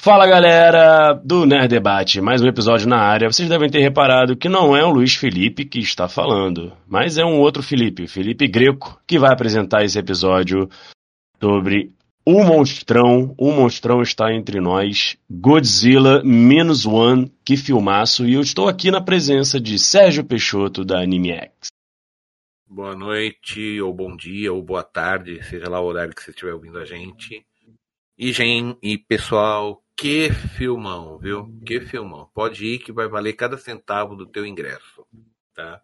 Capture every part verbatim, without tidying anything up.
Fala galera do Nerd Debate, mais um episódio na área. Vocês devem ter reparado que não é o Luiz Felipe que está falando, mas é um outro Felipe, o Felipe Greco, que vai apresentar esse episódio sobre o Monstrão. O Monstrão está entre nós, Godzilla Minus One, que filmaço, e eu estou aqui na presença de Sérgio Peixoto da AnimeX. Boa noite, ou bom dia, ou boa tarde, seja lá o horário que você estiver ouvindo a gente. E, gente, e pessoal, que filmão, viu? Que filmão. Pode ir que vai valer cada centavo do teu ingresso, tá?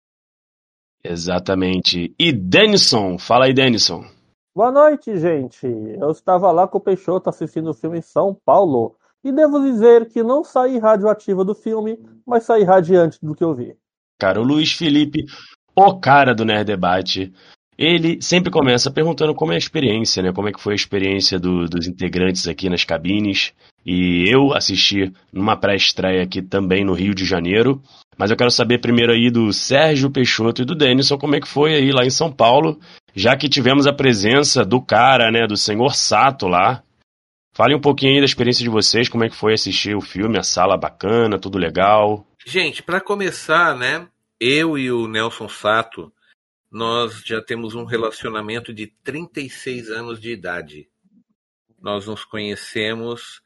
Exatamente. E Denison, fala aí, Denison. Boa noite, gente. Eu estava lá com o Peixoto assistindo o filme em São Paulo e devo dizer que não saí radioativa do filme, mas saí radiante do que eu vi. Cara, o Luiz Felipe, o cara do Nerd Debate, ele sempre começa perguntando como é a experiência, né? Como é que foi a experiência do, dos integrantes aqui nas cabines. E eu assisti numa pré-estreia aqui também no Rio de Janeiro. Mas eu quero saber primeiro aí do Sérgio Peixoto e do Denison como é que foi aí lá em São Paulo, já que tivemos a presença do cara, né, do senhor Sato lá. Fale um pouquinho aí da experiência de vocês, como é que foi assistir o filme, a sala bacana, tudo legal. Gente, para começar, né, eu e o Nelson Sato, nós já temos um relacionamento de trinta e seis anos de idade. Nós nos conhecemos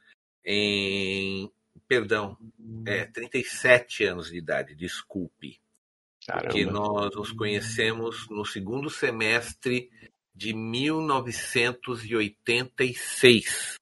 em... Perdão, é, trinta e sete anos de idade, desculpe. Caramba. Porque nós nos conhecemos no segundo semestre de mil novecentos e oitenta e seis.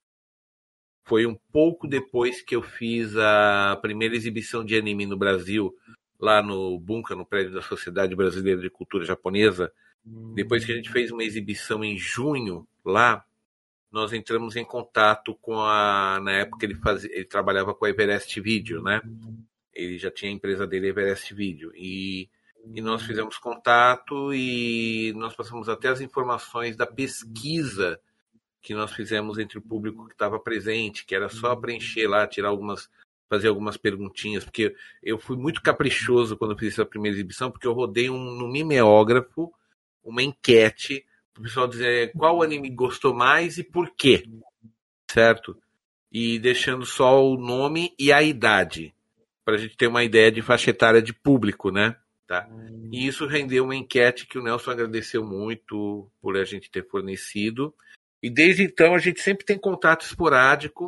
Foi um pouco depois que eu fiz a primeira exibição de anime no Brasil, lá no Bunka, no prédio da Sociedade Brasileira de Cultura Japonesa. Depois que a gente fez uma exibição em junho lá, nós entramos em contato com a... Na época ele, fazia, ele trabalhava com a Everest Video, né? Ele já tinha a empresa dele, Everest Video. E, e nós fizemos contato e nós passamos até as informações da pesquisa que nós fizemos entre o público que estava presente, que era só preencher lá, tirar algumas... fazer algumas perguntinhas, porque eu fui muito caprichoso quando eu fiz essa primeira exibição, porque eu rodei um, no mimeógrafo uma enquete para o pessoal dizer qual anime gostou mais e por quê, certo? E deixando só o nome e a idade, para a gente ter uma ideia de faixa etária de público, né? Tá? E isso rendeu uma enquete que o Nelson agradeceu muito por a gente ter fornecido. E desde então a gente sempre tem contato esporádico.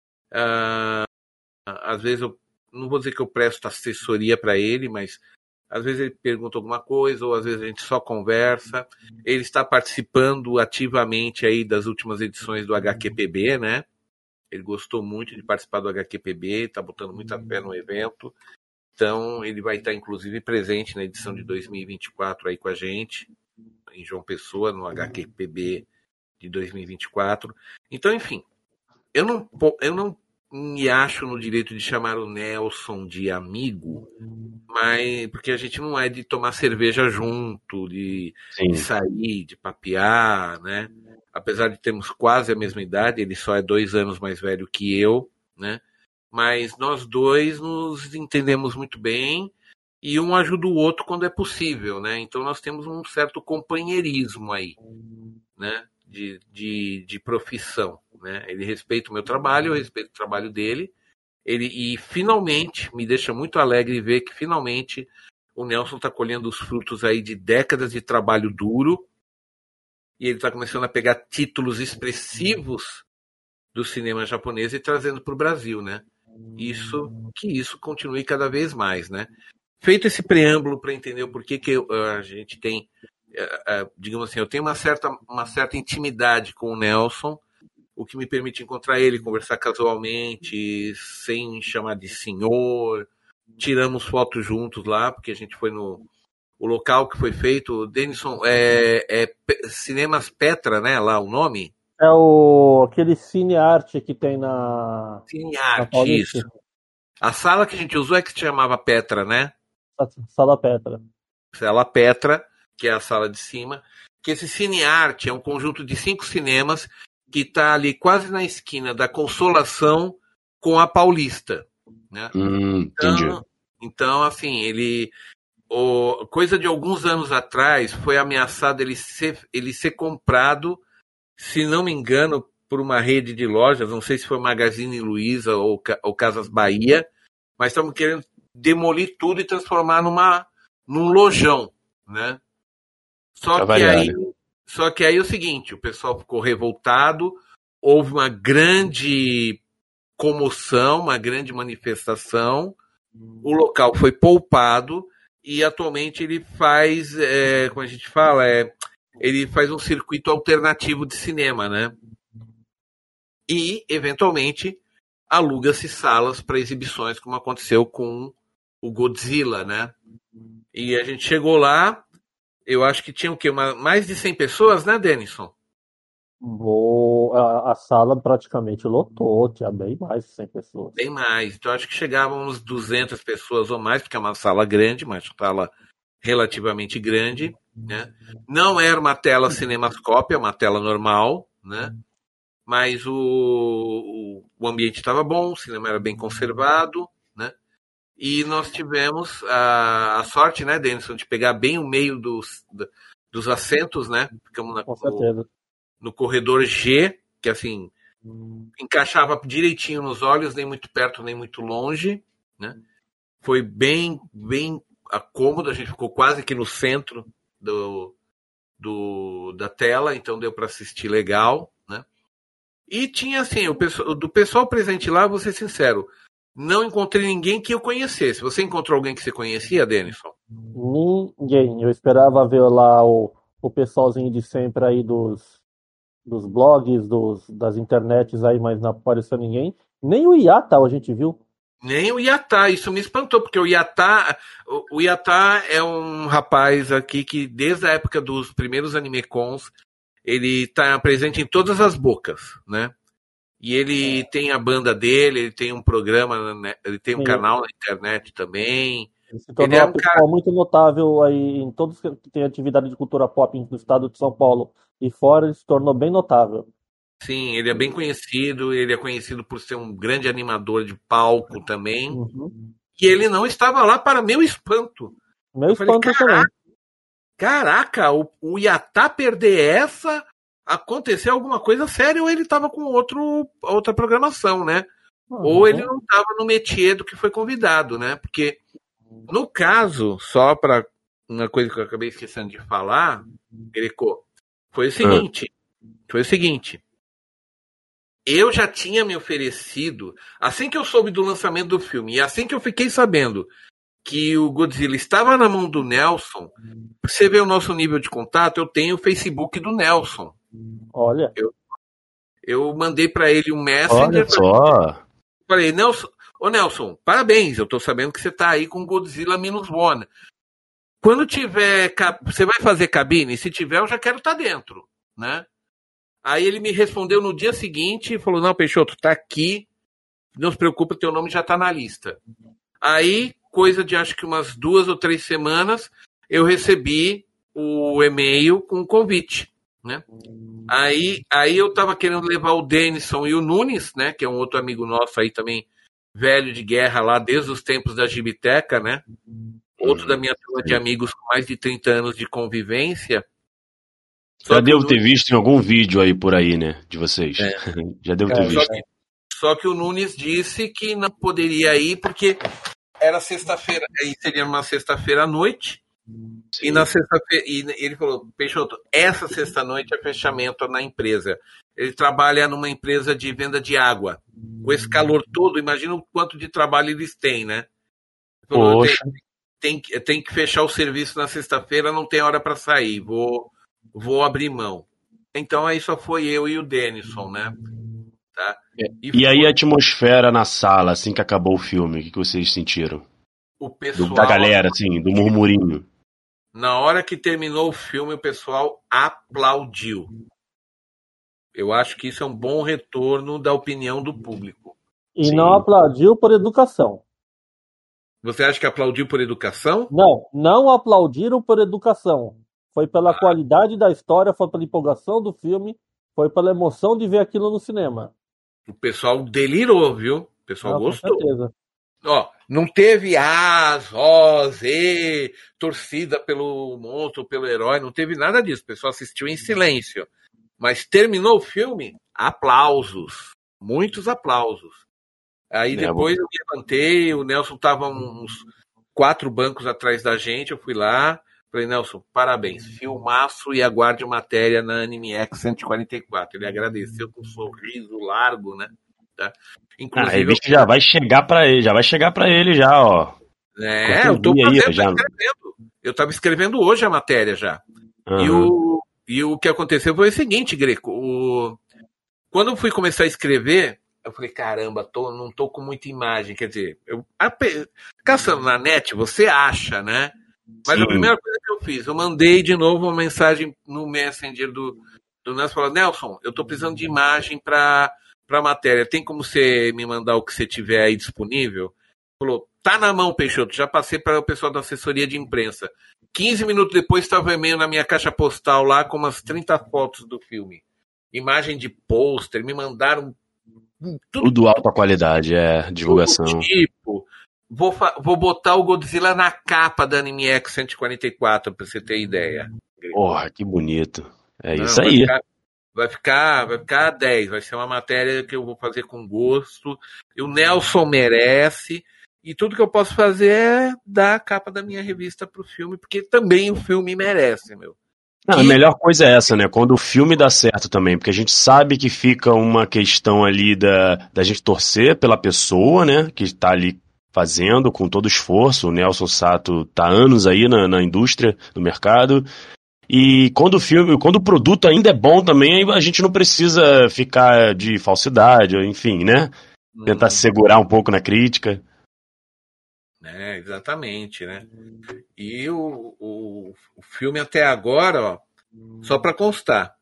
Uh, às vezes eu não vou dizer que eu presto assessoria para ele, mas às vezes ele pergunta alguma coisa, ou às vezes a gente só conversa. Ele está participando ativamente aí das últimas edições do H Q P B, né? Ele gostou muito de participar do H Q P B, está botando muita fé no evento. Então ele vai estar inclusive presente na edição de dois mil e vinte e quatro aí com a gente, em João Pessoa, no H Q P B de dois mil e vinte e quatro. Então, enfim, eu não, eu não me acho no direito de chamar o Nelson de amigo, mas porque a gente não é de tomar cerveja junto, de, de sair, de papear, né? Apesar de termos quase a mesma idade, ele só é dois anos mais velho que eu, né? Mas nós dois nos entendemos muito bem e um ajuda o outro quando é possível, né? Então nós temos um certo companheirismo aí, né? De, de, de profissão, né? Ele respeita o meu trabalho, eu respeito o trabalho dele. Ele, e finalmente me deixa muito alegre ver que finalmente o Nelson está colhendo os frutos aí de décadas de trabalho duro e ele está começando a pegar títulos expressivos do cinema japonês e trazendo para o Brasil, né? Isso, que isso continue cada vez mais, né? Feito esse preâmbulo para entender o porquê que a gente tem, uh, uh, digamos assim, eu tenho uma certa, uma certa intimidade com o Nelson, o que me permite encontrar ele, conversar casualmente, sem chamar de senhor. Tiramos fotos juntos lá, porque a gente foi no o local que foi feito. Denison, é, é Cinemas Petra, né? Lá o nome? É o aquele Cine Arte que tem na... Cine Arte, isso. A sala que a gente usou é que se chamava Petra, né? Sala Petra. Sala Petra, que é a sala de cima. Que esse Cine Arte é um conjunto de cinco cinemas que está ali quase na esquina da Consolação com a Paulista, né? Hum, entendi. Então, então, assim, ele... O, coisa de alguns anos atrás, foi ameaçado ele ser, ele ser comprado, se não me engano, por uma rede de lojas, não sei se foi Magazine Luiza ou, ou Casas Bahia, mas estavam querendo demolir tudo e transformar numa, num lojão, né? Só que, aí, só que aí é o seguinte, o pessoal ficou revoltado, houve uma grande comoção, uma grande manifestação, o local foi poupado e atualmente ele faz, é, como a gente fala, é, ele faz um circuito alternativo de cinema, né? E, eventualmente, aluga-se salas para exibições, como aconteceu com o Godzilla, né? E a gente chegou lá, eu acho que tinha o quê? Uma, mais de cem pessoas, né, Denison? Vou, a, a sala praticamente lotou, tinha bem mais de cem pessoas. Bem mais. Então, acho que chegavam uns duzentas pessoas ou mais, porque é uma sala grande, mas uma sala relativamente grande, né? Não era uma tela cinemascópia, é uma tela normal, né? Mas o, o, o ambiente estava bom, o cinema era bem conservado, né? E nós tivemos a, a sorte, né, Denison, de pegar bem o meio dos, dos assentos, né? Ficamos na, Com certeza. no, no corredor G, que assim encaixava direitinho nos olhos, nem muito perto, nem muito longe, né? Foi bem, bem cômodo, a gente ficou quase que no centro do, do, da tela, então deu para assistir legal, né? E tinha assim, o pessoal, do pessoal presente lá, vou ser sincero, não encontrei ninguém que eu conhecesse. Você encontrou alguém que você conhecia, Denison? Ninguém. Eu esperava ver lá o, o pessoalzinho de sempre aí dos, dos blogs, dos, das internets aí, mas não apareceu ninguém. Nem o Iata a gente viu. Nem o Iatá, isso me espantou, porque o Iatá, o, o Iatá é um rapaz aqui que desde a época dos primeiros AnimeCons, ele está presente em todas as bocas, né? E ele tem a banda dele, ele tem um programa, né? Ele tem um Sim. canal na internet também. Ele se tornou ele é um pessoal cara... muito notável aí em todos que tem atividade de cultura pop no estado de São Paulo e fora, ele se tornou bem notável. Sim, ele é bem conhecido, ele é conhecido por ser um grande animador de palco também. Uhum. E ele não estava lá para meu espanto. Meu Eu espanto falei, caraca, também. Caraca, o, o Iatá perder essa, aconteceu alguma coisa séria ou ele estava com outro, outra programação, né? Uhum. Ou ele não estava no métier do que foi convidado, né? Porque, no caso, só para uma coisa que eu acabei esquecendo de falar, Greco, foi o seguinte, uhum. foi o seguinte, eu já tinha me oferecido, assim que eu soube do lançamento do filme, e assim que eu fiquei sabendo que o Godzilla estava na mão do Nelson, você vê o nosso nível de contato, eu tenho o Facebook do Nelson. Olha. Eu, eu mandei para ele um Messenger. Olha só. Falei, Nelson, ô Nelson, parabéns, eu tô sabendo que você tá aí com Godzilla Minus One. Quando tiver, você vai fazer cabine? Se tiver, eu já quero estar tá dentro, né? Aí ele me respondeu no dia seguinte e falou, não, Peixoto, tá aqui, não se preocupa, teu nome já tá na lista. Aí, coisa de acho que umas duas ou três semanas, eu recebi o e-mail com o convite, né? Aí, aí eu tava querendo levar o Denison e o Nunes, né? Que é um outro amigo nosso aí também, velho de guerra lá, desde os tempos da Gibiteca, né? Outro da minha turma de amigos com mais de trinta anos de convivência. Só Já devo Nunes... ter visto em algum vídeo aí por aí, né? De vocês. É. Já devo ter é, visto. Só que, só que o Nunes disse que não poderia ir porque era sexta-feira, aí seria uma sexta-feira à noite. Sim. E na sexta-feira, e ele falou, Peixoto, essa sexta-noite é fechamento na empresa. Ele trabalha numa empresa de venda de água. Com esse calor todo, imagina o quanto de trabalho eles têm, né? Ele falou, tem, tem, tem que fechar o serviço na sexta-feira, não tem hora para sair, vou, vou abrir mão. Então aí só foi eu e o Denison, né? Tá? E, e aí a atmosfera na sala, assim que acabou o filme, o que, que vocês sentiram? O pessoal, do, da galera, assim, do murmurinho. Na hora que terminou o filme, o pessoal aplaudiu. Eu acho que isso é um bom retorno da opinião do público. E Sim. não aplaudiu por educação. Você acha que aplaudiu por educação? Não, não aplaudiram por educação. Foi pela ah. qualidade da história, foi pela empolgação do filme, foi pela emoção de ver aquilo no cinema. O pessoal delirou, viu? O pessoal não, gostou. Com certeza. Ó, não teve as, os, e, torcida pelo monstro, pelo herói, não teve nada disso. O pessoal assistiu em silêncio. Mas terminou o filme, aplausos, muitos aplausos. Aí depois eu levantei, o Nelson estava uns quatro bancos atrás da gente, eu fui lá, falei, Nelson, parabéns, filmaço e aguarde matéria na Anime X cento e quarenta e quatro. Ele agradeceu com um sorriso largo, né? Tá? Inclusive, a revista eu... já vai chegar para ele, já vai chegar para ele já, ó. É, eu tô fazendo, aí, já... escrevendo. Eu estava escrevendo hoje a matéria já. Uhum. E, o, e o que aconteceu foi o seguinte, Greco, o... quando eu fui começar a escrever, eu falei, caramba, tô, não tô com muita imagem, quer dizer, eu, a, caçando na net, você acha, né? Mas Sim. A primeira coisa que eu fiz, eu mandei de novo uma mensagem no Messenger do, do Nelson, falando, Nelson, eu tô precisando de imagem para para matéria, tem como você me mandar o que você tiver aí disponível? Falou, tá na mão, Peixoto, já passei para o pessoal da assessoria de imprensa. quinze minutos depois estava o e-mail na minha caixa postal lá com umas trinta fotos do filme. Imagem de pôster, me mandaram tudo, tudo alta qualidade, é, divulgação. Tipo, vou, vou botar o Godzilla na capa da Anime X cento e quarenta e quatro, pra você ter ideia. Porra, que bonito. É Não, isso vai aí. Ficar, vai, ficar, vai ficar dez, vai ser uma matéria que eu vou fazer com gosto. E o Nelson merece. E tudo que eu posso fazer é dar a capa da minha revista pro filme, porque também o filme merece, meu. Não, e... A melhor coisa é essa, né? Quando o filme dá certo também, porque a gente sabe que fica uma questão ali da, da gente torcer pela pessoa, né? Que está ali fazendo com todo esforço. O Nelson Sato tá há anos aí na, na indústria, no mercado. E quando o filme, quando o produto ainda é bom também, a gente não precisa ficar de falsidade, enfim, né? Tentar hum. se segurar um pouco na crítica. É, exatamente, né? E o, o, o filme até agora, ó, só para constar,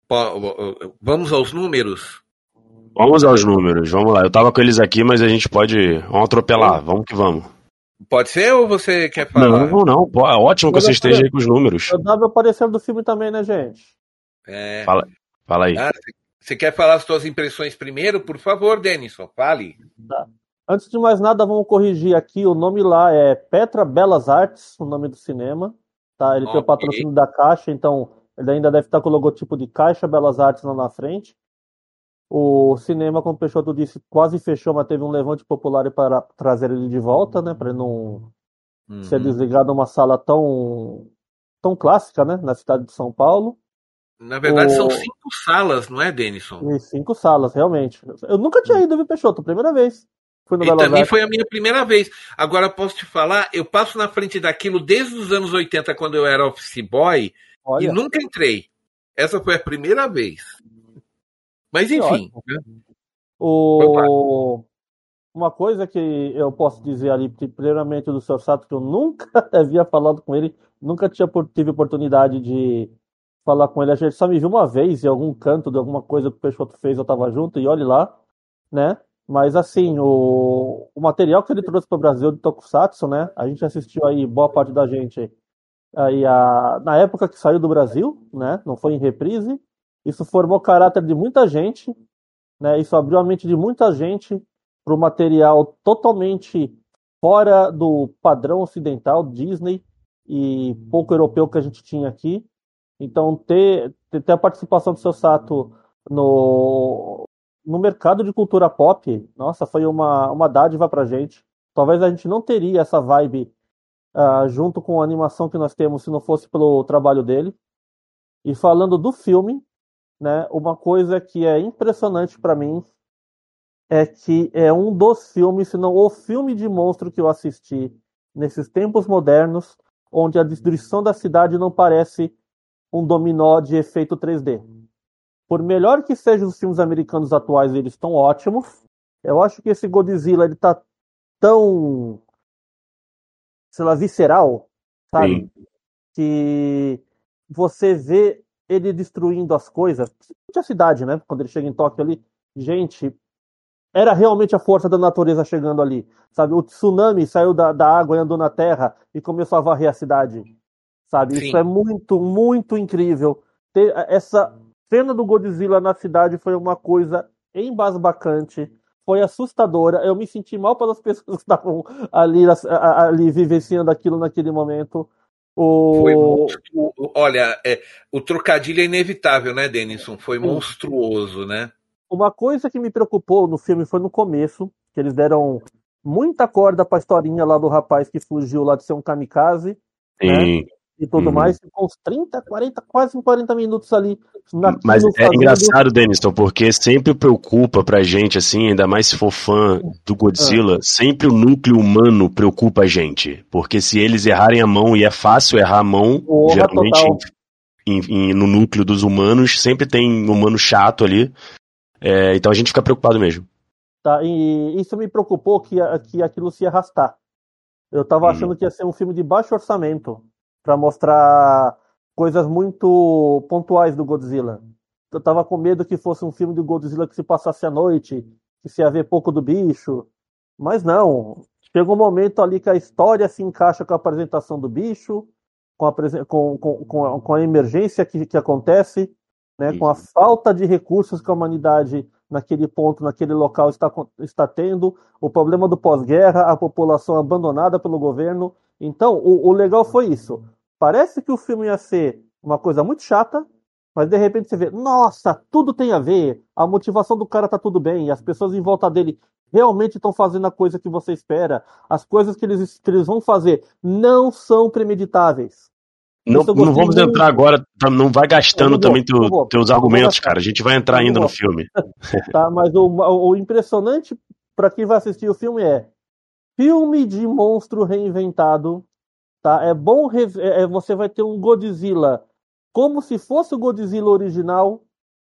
vamos aos números? Vamos aos números, vamos lá. Eu tava com eles aqui, mas a gente pode, vamos atropelar, vamos que vamos. Pode ser ou você quer falar? Não, não, pô, é ótimo que você esteja aí com os números. Eu dava o parecer do filme também, né, gente? É. Fala, fala aí. Ah, você quer falar as suas impressões primeiro? Por favor, Denison, fale. Tá. Antes de mais nada, vamos corrigir aqui. O nome lá é Petra Belas Artes, o nome do cinema. Tá? Ele okay. tem o patrocínio da Caixa, então ele ainda deve estar com o logotipo de Caixa Belas Artes lá na frente. O cinema, como o Peixoto disse, quase fechou, mas teve um levante popular para trazer ele de volta, né? Para ele não uhum. ser desligado numa sala tão, tão clássica, né? Na cidade de São Paulo. Na verdade, o... são cinco salas, não é, Denison? E cinco salas, realmente. Eu nunca tinha ido, viu, Peixoto? Primeira vez. Fui no e Belas também Artes. Foi a minha primeira vez. Agora, posso te falar, eu passo na frente daquilo desde os anos oitenta, quando eu era office boy, Olha. e nunca entrei. Essa foi a primeira vez. Mas, enfim. Né? O... Uma coisa que eu posso dizer ali, primeiramente, do seu Sato, que eu nunca havia falado com ele, nunca tinha, tive oportunidade de falar com ele. A gente só me viu uma vez em algum canto de alguma coisa que o Peixoto fez, eu tava junto, e olhe lá, né? Mas, assim, o, o material que ele trouxe para o Brasil de Tokusatsu, né? A gente assistiu aí, boa parte da gente, aí a, na época que saiu do Brasil, né? Não foi em reprise. Isso formou o caráter de muita gente, né? Isso abriu a mente de muita gente para o material totalmente fora do padrão ocidental, Disney e pouco europeu que a gente tinha aqui. Então, ter, ter a participação do seu Sato no, no mercado de cultura pop, nossa, foi uma, uma dádiva pra gente. Talvez a gente não teria essa vibe uh, junto com a animação que nós temos se não fosse pelo trabalho dele. E falando do filme, né, uma coisa que é impressionante para mim é que é um dos filmes, se não o filme de monstro que eu assisti nesses tempos modernos, onde a destruição da cidade não parece um dominó de efeito três D. Por melhor que sejam os filmes americanos atuais, eles estão ótimos. Eu acho que esse Godzilla, ele tá tão, sei lá, visceral, sabe? Sim. Que você vê ele destruindo as coisas. A cidade, né? Quando ele chega em Tóquio ali, gente, era realmente a força da natureza chegando ali, sabe? O tsunami saiu da, da água e andou na terra e começou a varrer a cidade, sabe? Sim. Isso é muito, muito incrível. Ter essa cena do Godzilla na cidade foi uma coisa embasbacante, foi assustadora. Eu me senti mal pelas pessoas que estavam ali, ali vivenciando aquilo naquele momento. Foi O... monstruoso. Olha, é, o trocadilho é inevitável, né, Denison? Foi monstruoso, né? Uma coisa que me preocupou no filme foi no começo, que eles deram muita corda pra historinha lá do rapaz que fugiu lá de ser um kamikaze, né? Sim. E tudo Uhum. mais, ficou uns trinta, quarenta, quase quarenta minutos ali Mas naquilo é fazendo... engraçado, Denison, porque sempre preocupa pra gente, assim, ainda mais se for fã do Godzilla, sempre o núcleo humano preocupa a gente. Porque se eles errarem a mão, e é fácil errar a mão, Porra, geralmente total. em- em- no núcleo dos humanos, sempre tem um humano chato ali. É, então a gente fica preocupado mesmo. Tá, e isso me preocupou que, que aquilo se ia arrastar. Eu tava Uhum. achando que ia ser um filme de baixo orçamento, pra mostrar coisas muito pontuais do Godzilla. Eu tava com medo que fosse um filme do Godzilla que se passasse à noite, que se ia ver pouco do bicho. Mas não. Chega um momento ali que a história se encaixa com a apresentação do bicho, com a, presen- com, com, com a, com a emergência que, que acontece, né, com a falta de recursos que a humanidade naquele ponto, naquele local está, con- está tendo, o problema do pós-guerra, a população abandonada pelo governo. Então, o, o legal foi isso. Parece que o filme ia ser uma coisa muito chata, mas de repente você vê, nossa, tudo tem a ver, a motivação do cara tá tudo bem, as pessoas em volta dele realmente estão fazendo a coisa que você espera, as coisas que eles, que eles vão fazer não são premeditáveis. Não, Isso eu não gostei vamos muito. entrar agora, tá- não vai Eu gastando não vou, também teu- não vou, teus não vou argumentos, gastar. cara. A gente vai entrar Eu não ainda no vou. filme. Tá? Mas o, o impressionante para quem vai assistir o filme é filme de monstro reinventado, tá? É bom, re- é, é- você vai ter um Godzilla como se fosse o Godzilla original,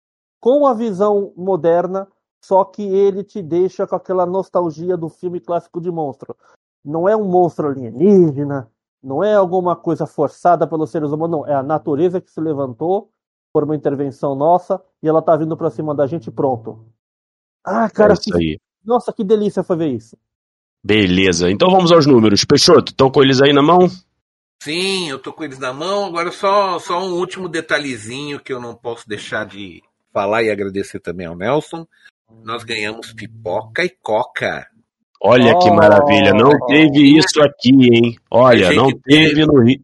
com a visão moderna, só que ele te deixa com aquela nostalgia do filme clássico de monstro. Não é um monstro alienígena, não é alguma coisa forçada pelos seres humanos, não. É a natureza que se levantou por uma intervenção nossa e ela tá vindo pra cima da gente e pronto. Ah, É cara, isso que... aí. nossa, que delícia foi ver isso. Beleza. Então vamos aos números. Peixoto, estão com eles aí na mão? Sim, eu tô com eles na mão. Agora só, só um último detalhezinho que eu não posso deixar de falar e agradecer também ao Nelson. Nós ganhamos pipoca e coca. Olha que Oh. maravilha. Não teve isso aqui, hein? Olha, A gente não teve teve. no Rio.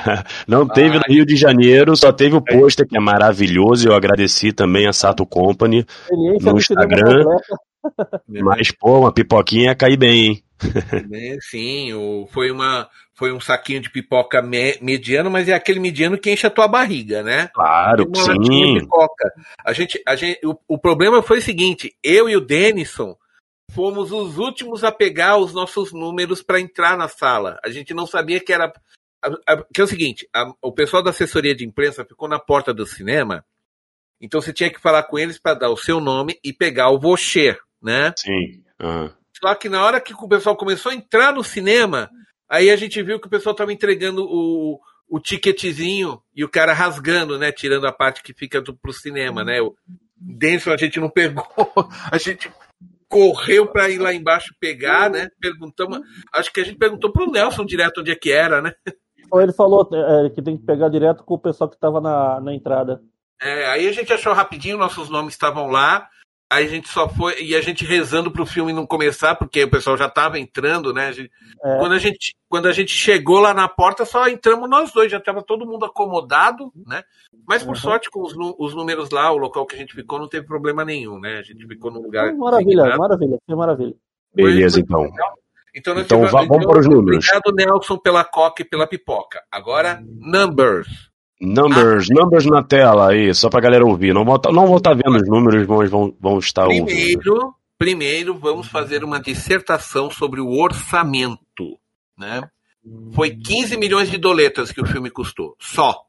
Não teve no Ai. Rio de Janeiro, só teve o pôster, que é maravilhoso. Eu agradeci também a Sato Company Experiência no do cinema Instagram. completa. Mas, pô, uma pipoquinha ia cair bem, hein? Né, sim, o- foi, uma, foi um saquinho de pipoca me- mediano, mas é aquele mediano que enche a tua barriga, né? Claro, E uma latinha de sim. pipoca. A gente, a gente, o, o problema foi o seguinte: eu e o Denison fomos os últimos a pegar os nossos números para entrar na sala. A gente não sabia que era. a- a- Que é o seguinte: a- o pessoal da assessoria de imprensa ficou na porta do cinema, então você tinha que falar com eles para dar o seu nome e pegar o voucher, né? Sim. Ah. Só que na hora que o pessoal começou a entrar no cinema, aí a gente viu que o pessoal estava entregando o, o ticketzinho e o cara rasgando, né? Tirando a parte que fica do, pro cinema, né? O Denson a gente não pegou, a gente correu para ir lá embaixo pegar, né? Perguntamos, acho que a gente perguntou pro Nelson direto onde é que era, né? Ou ele falou é, que tem que pegar direto com o pessoal que estava na, na entrada. É, aí a gente achou rapidinho, nossos nomes estavam lá. Aí a gente só foi. E a gente rezando pro filme não começar, porque o pessoal já estava entrando, né? A gente, É. quando, a gente, quando a gente chegou lá na porta, só entramos nós dois, já estava todo mundo acomodado, né? Mas por Uhum. sorte, com os, nu- os números lá, o local que a gente ficou, não teve problema nenhum, né? A gente ficou num lugar. Ah, maravilha, designado. maravilha, que maravilha. Beleza, Foi- então. Então, nós Então, tivemos- vá- vamos para os números. Obrigado, Nelson, pela coca e pela pipoca. Agora, numbers. Numbers, numbers na tela aí, só pra galera ouvir. Não vão tá, não vão estar vendo os números, mas vão, vão estar ouvindo. Primeiro, primeiro, vamos fazer uma dissertação sobre o orçamento, né? Foi quinze milhões de doletas que o filme custou, só.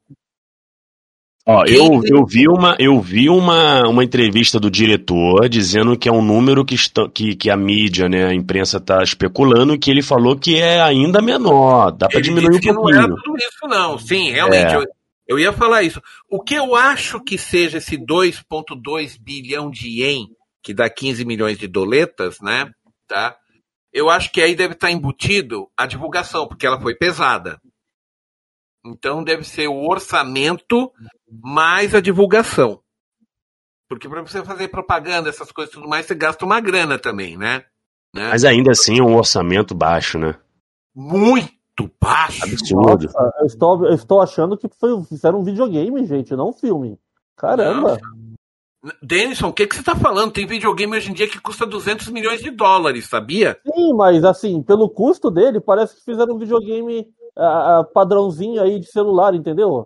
Ó, eu, eu vi, uma, eu vi uma, uma entrevista do diretor dizendo que é um número que, está, que, que a mídia, né, a imprensa está especulando, e que ele falou que é ainda menor, dá pra Ele diminuir um disse que não era pouquinho. tudo isso, não. Sim, realmente, É. eu, eu ia falar isso. O que eu acho que seja esse dois vírgula dois bilhão de ien, que dá quinze milhões de doletas, né? Tá? Eu acho que aí deve estar embutido a divulgação, porque ela foi pesada. Então deve ser o orçamento mais a divulgação. Porque para você fazer propaganda, essas coisas e tudo mais, você gasta uma grana também, né? né? Mas ainda assim é um orçamento baixo, né? Muito, baixo? Absurdo. Nossa, eu estou, eu estou achando que foi, fizeram um videogame, gente, não um filme. Caramba. Denison, o que, que você tá falando? Tem videogame hoje em dia que custa duzentos milhões de dólares, sabia? Sim, mas assim, pelo custo dele, parece que fizeram um videogame ah, padrãozinho aí de celular, entendeu?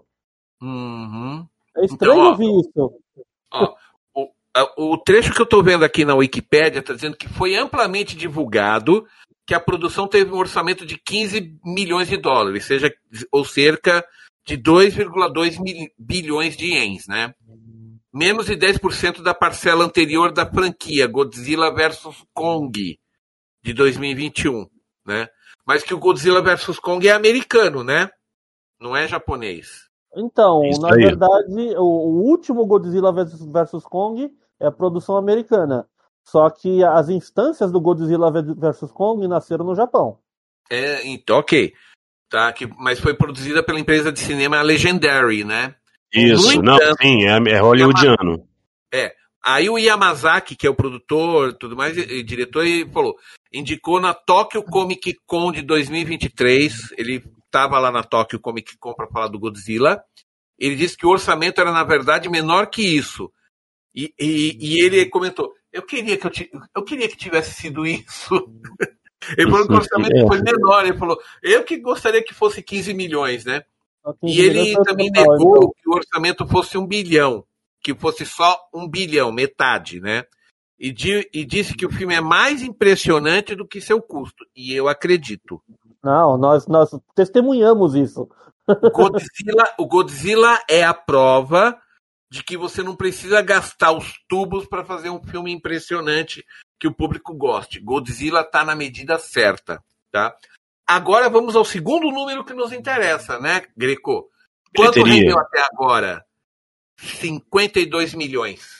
Uhum. É estranho Então, ó, ouvir isso. Ó, o, a- o trecho que eu estou vendo aqui na Wikipédia está dizendo que foi amplamente divulgado que a produção teve um orçamento de quinze milhões de dólares, seja, ou cerca de dois vírgula dois mil- bilhões de ienes, né? Menos de dez por cento da parcela anterior da franquia Godzilla versus. Kong de dois mil e vinte e um, né? Mas que o Godzilla versus. Kong é americano, né? Não é japonês. Então, Isso na aí. verdade, o, o último Godzilla versus, versus Kong é a produção americana. Só que as instâncias do Godzilla versus. Kong nasceram no Japão. É, então, ok. Tá, que, mas foi produzida pela empresa de cinema Legendary, né? Isso, No não, entanto, sim, é, é hollywoodiano. É. Aí o Yamazaki, que é o produtor, tudo mais, e, e diretor, ele falou, indicou na Tokyo Comic Con de dois mil e vinte e três, ele estava lá na Tokyo Comic Con para falar do Godzilla, ele disse que o orçamento era, na verdade, menor que isso. E, e, e ele comentou, eu queria que eu, ti- eu queria que tivesse sido isso. Ele falou que o orçamento É. foi menor, ele falou, eu que gostaria que fosse quinze milhões, né? Só E quinze milhões ele foi também total, negou então. que o orçamento fosse um bilhão, que fosse só um bilhão, metade, né? E, di- e disse que o filme é mais impressionante do que seu custo. E eu acredito. Não, nós, nós testemunhamos isso. O Godzilla, o Godzilla é a prova de que você não precisa gastar os tubos para fazer um filme impressionante que o público goste. Godzilla está na medida certa, tá? Agora vamos ao segundo número que nos interessa, né, Greco? Quanto Bilheteria. rendeu até agora? cinquenta e dois milhões.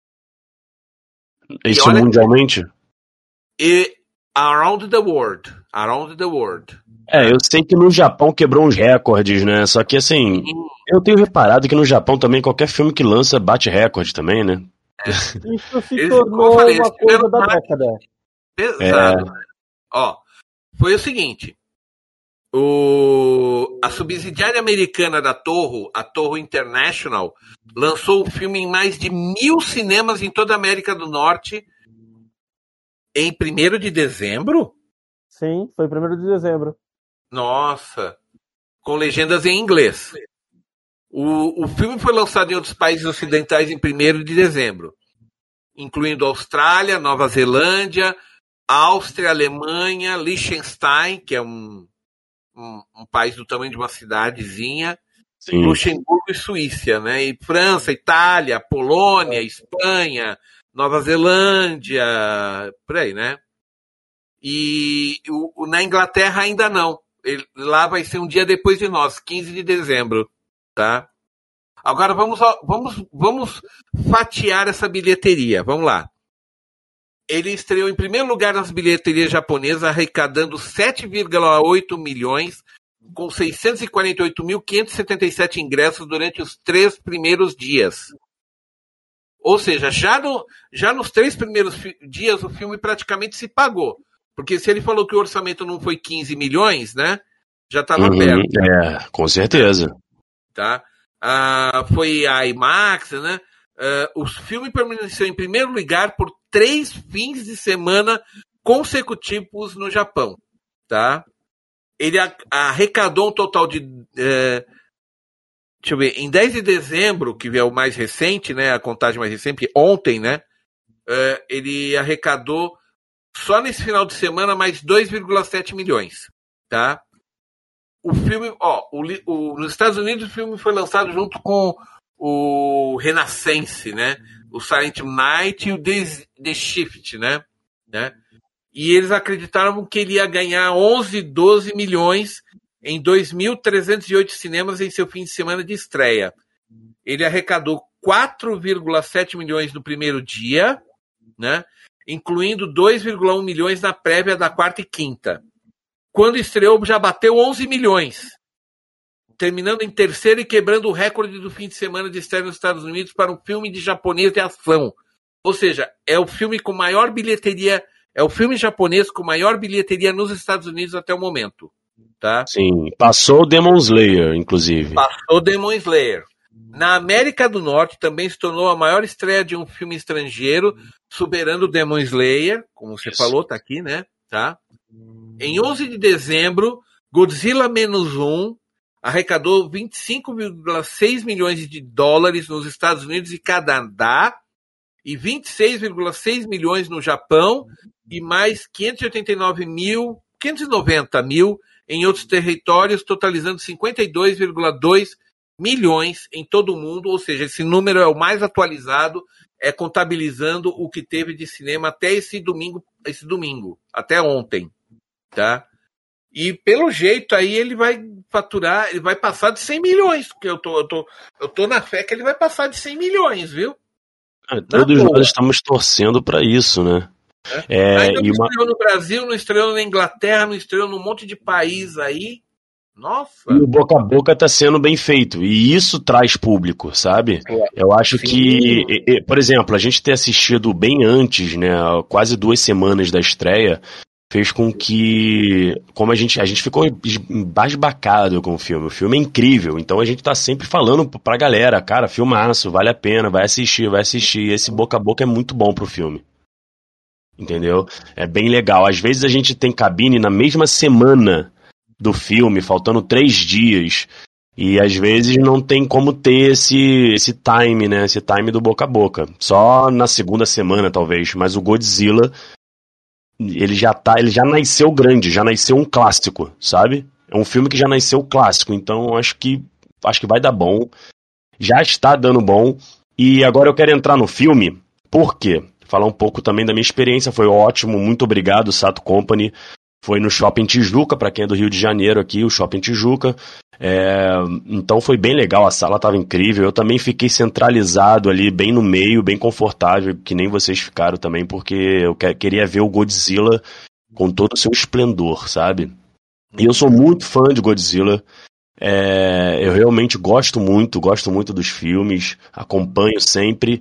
Isso olha- mundialmente? E around the world. Around the world. É, eu sei que no Japão quebrou uns recordes, né? Só que assim, eu tenho reparado que no Japão também qualquer filme que lança bate recorde também, né? Isso se Eles, tornou como eu falei, uma eles tiveram coisa da mais- década. Pesado. né? Ó, foi o seguinte. O, a subsidiária americana da Toho, a Toho International, lançou o filme em mais de mil cinemas em toda a América do Norte em primeiro de dezembro? Sim, foi primeiro de dezembro. Nossa! Com legendas em inglês. O, o filme foi lançado em outros países ocidentais em primeiro de dezembro, incluindo Austrália, Nova Zelândia, Áustria, Alemanha, Liechtenstein, que é um, um, um país do tamanho de uma cidadezinha, Sim. Luxemburgo e Suíça, né? E França, Itália, Polônia, Espanha, Nova Zelândia, por aí, né? E o, o, na Inglaterra ainda não. Ele, lá vai ser um dia depois de nós, quinze de dezembro, tá? Agora vamos, vamos, vamos fatiar essa bilheteria. Vamos lá. Ele estreou em primeiro lugar nas bilheterias japonesas, arrecadando sete vírgula oito milhões, com seiscentos e quarenta e oito mil, quinhentos e setenta e sete ingressos durante os três primeiros dias. Ou seja, já, no, já nos três primeiros fi- dias o filme praticamente se pagou. Porque se ele falou que o orçamento não foi quinze milhões, né? Já estava Uhum, perto, é, com certeza. tá? Ah, foi a IMAX, né? Ah, o filme permaneceu em primeiro lugar por três fins de semana consecutivos no Japão, tá? Ele a- arrecadou um total de... eh, deixa eu ver, em dez de dezembro, que é o mais recente, né? A contagem mais recente, ontem, né? eh, ele arrecadou só nesse final de semana mais dois vírgula sete milhões, tá? O filme, ó, o, li- o- nos Estados Unidos o filme foi lançado junto com o Renascense, né? O Silent Night e o The, The Shift, né? né? E eles acreditaram que ele ia ganhar onze, doze milhões em dois mil trezentos e oito cinemas em seu fim de semana de estreia. Ele arrecadou quatro vírgula sete milhões no primeiro dia, né? Incluindo dois vírgula um milhões na prévia da quarta e quinta. Quando estreou, já bateu onze milhões, terminando em terceiro e quebrando o recorde do fim de semana de estreia nos Estados Unidos para um filme de japonês de ação. Ou seja, é o filme com maior bilheteria, é o filme japonês com maior bilheteria nos Estados Unidos até o momento. tá? Sim, passou o Demon Slayer, inclusive. Passou Demon Slayer. Na América do Norte também se tornou a maior estreia de um filme estrangeiro, superando o Demon Slayer, como você Isso. falou, tá aqui, né? Tá? Em onze de dezembro, Godzilla menos um arrecadou vinte e cinco vírgula seis milhões de dólares nos Estados Unidos e Canadá e vinte e seis vírgula seis milhões no Japão e mais quinhentos e oitenta e nove mil, quinhentos e noventa mil em outros territórios, totalizando cinquenta e dois vírgula dois milhões em todo o mundo, ou seja, esse número é o mais atualizado, é contabilizando o que teve de cinema até esse domingo, esse domingo, até ontem, tá? E pelo jeito aí ele vai faturar, ele vai passar de cem milhões, porque eu tô, eu tô, eu tô na fé que ele vai passar de cem milhões, viu? É, todos nós estamos torcendo para isso, né? É. É, Ainda não e uma... estreou no Brasil, não estreou na Inglaterra, não estreou num monte de país aí. Nossa! E o boca a boca está sendo bem feito, e isso traz público, sabe? Eu acho Sim. que, por exemplo, a gente ter assistido bem antes, né, quase duas semanas da estreia, fez com que, como a gente, a gente ficou embasbacado com o filme, o filme é incrível, então a gente tá sempre falando pra galera, cara, filmaço, vale a pena, vai assistir, vai assistir, esse boca a boca é muito bom pro filme. Entendeu? É bem legal, às vezes a gente tem cabine na mesma semana do filme, faltando três dias, e às vezes não tem como ter esse, esse time, né, esse time do boca a boca, só na segunda semana talvez, mas o Godzilla, ele já tá, ele já nasceu grande, já nasceu um clássico, sabe? É um filme que já nasceu clássico, então acho que, acho que vai dar bom, já está dando bom, e agora eu quero entrar no filme, por quê? Falar um pouco também da minha experiência, foi ótimo, muito obrigado, Sato Company. Foi no Shopping Tijuca, para quem é do Rio de Janeiro aqui, o Shopping Tijuca. É, então foi bem legal, a sala estava incrível. Eu também fiquei centralizado ali, bem no meio, bem confortável, que nem vocês ficaram também, porque eu que, queria ver o Godzilla com todo o seu esplendor, sabe? E eu sou muito fã de Godzilla. É, eu realmente gosto muito, gosto muito dos filmes, acompanho sempre.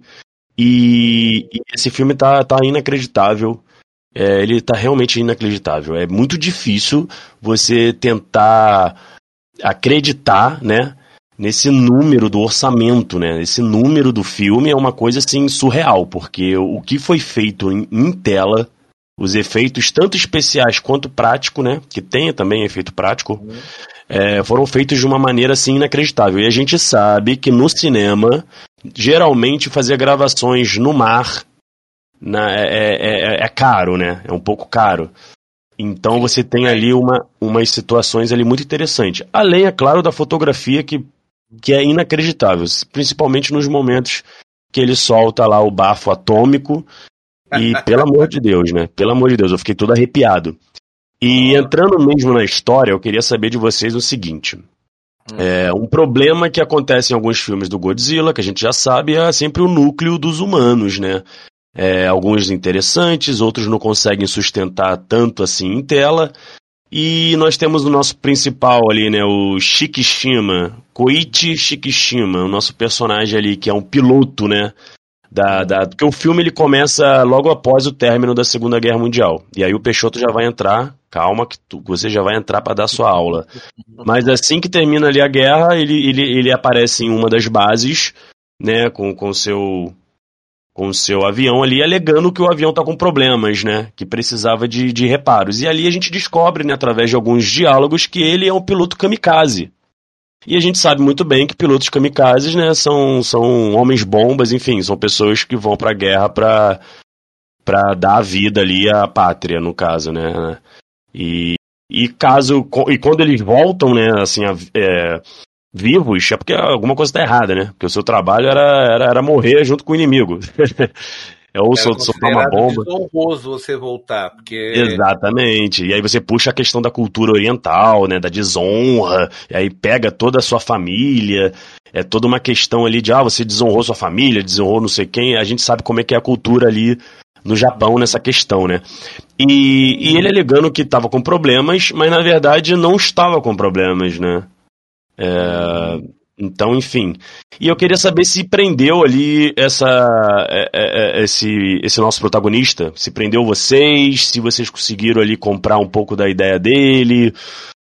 E, e esse filme tá, tá inacreditável. É, ele tá realmente inacreditável. É muito difícil você tentar acreditar, né, nesse número do orçamento, né? Esse número do filme é uma coisa assim surreal, porque o que foi feito em, em tela, os efeitos tanto especiais quanto prático, né, que tem também efeito prático, é, foram feitos de uma maneira assim inacreditável. E a gente sabe que no cinema, geralmente fazer gravações no mar Na, é, é, é caro, né? É um pouco caro. Então você tem ali uma, umas situações ali muito interessantes. Além, é claro, da fotografia que, que é inacreditável. Principalmente nos momentos que ele solta lá o bafo atômico. E, pelo amor de Deus, né? Pelo amor de Deus, eu fiquei todo arrepiado. E entrando mesmo na história, eu queria saber de vocês o seguinte. É, um problema que acontece em alguns filmes do Godzilla, que a gente já sabe, é sempre o núcleo dos humanos, né? É, alguns interessantes, outros não conseguem sustentar tanto assim em tela. E nós temos o nosso principal ali, né, o Shikishima, Koichi Shikishima, o nosso personagem ali, que é um piloto, né, da, da, porque o filme ele começa logo após o término da Segunda Guerra Mundial. E aí o Peixoto já vai entrar, calma que tu, você já vai entrar para dar sua aula. Mas assim que termina ali a guerra, ele, ele, ele aparece em uma das bases, né, com o seu... com o seu avião ali, alegando que o avião está com problemas, né, que precisava de, de reparos. E ali a gente descobre, né, através de alguns diálogos, que ele é um piloto kamikaze. E a gente sabe muito bem que pilotos kamikazes, né, são, são homens bombas, enfim, são pessoas que vão para a guerra para para dar a vida ali à pátria, no caso, né. E, e caso e quando eles voltam, né, assim, é, vivos, é porque alguma coisa está errada, né? Porque o seu trabalho era, era, era morrer junto com o inimigo. É ou soltar uma bomba. É desonroso você voltar, porque... Exatamente. E aí você puxa a questão da cultura oriental, né? Da desonra, e aí pega toda a sua família, é toda uma questão ali de, ah, você desonrou sua família, desonrou não sei quem, a gente sabe como é que é a cultura ali no Japão nessa questão, né? E, e ele alegando que estava com problemas, mas na verdade não estava com problemas, né? É, então, enfim. E eu queria saber se prendeu ali essa, é, é, esse, esse nosso protagonista. Se prendeu vocês, se vocês conseguiram ali comprar um pouco da ideia dele.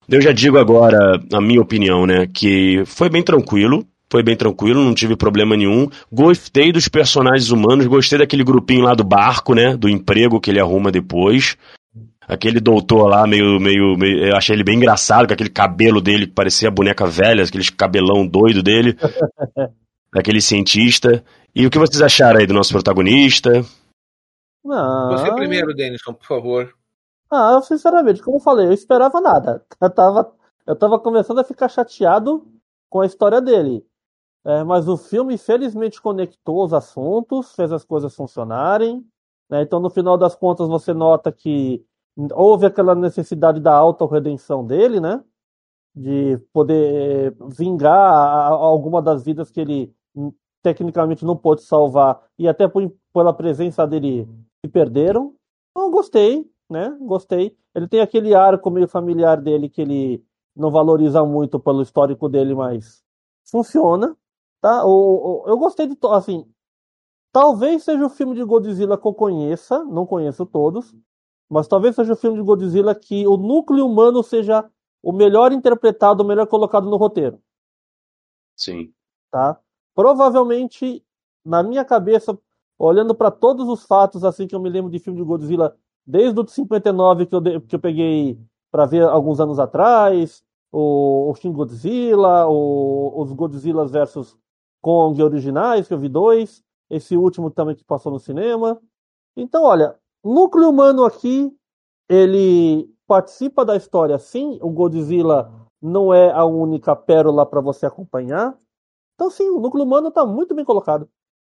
Eu já digo agora a minha opinião, né? Que foi bem tranquilo. Foi bem tranquilo, não tive problema nenhum. Gostei dos personagens humanos, gostei daquele grupinho lá do barco, né? Do emprego que ele arruma depois. Aquele doutor lá, meio, meio, meio. Eu achei ele bem engraçado, com aquele cabelo dele que parecia boneca velha, aquele cabelão doido dele. Daquele cientista. E o que vocês acharam aí do nosso protagonista? Não. Você primeiro, Denison, por favor. Ah, eu, sinceramente, como eu falei, eu esperava nada. Eu tava, eu tava começando a ficar chateado com a história dele. É, mas o filme, felizmente, conectou os assuntos, fez as coisas funcionarem. Né? Então, no final das contas, você nota que houve aquela necessidade da autorredenção dele, né? De poder vingar a, a, alguma das vidas que ele tecnicamente não pôde salvar e até por, pela presença dele se perderam. Então, eu gostei, né? Gostei. Ele tem aquele arco meio familiar dele que ele não valoriza muito pelo histórico dele, mas funciona. Tá? O, o, eu gostei de. Assim, talvez seja o filme de Godzilla que eu conheça, não conheço todos, mas talvez seja o filme de Godzilla que o núcleo humano seja o melhor interpretado, o melhor colocado no roteiro. Sim. Tá? Provavelmente, na minha cabeça, olhando para todos os fatos assim que eu me lembro de filme de Godzilla, desde o de cinquenta e nove que eu, que eu peguei para ver alguns anos atrás, o, o Shin Godzilla, o, os Godzillas versus Kong originais, que eu vi dois, esse último também que passou no cinema. Então, olha, núcleo humano aqui, ele participa da história, sim. O Godzilla não é a única pérola para você acompanhar. Então, sim, o núcleo humano está muito bem colocado.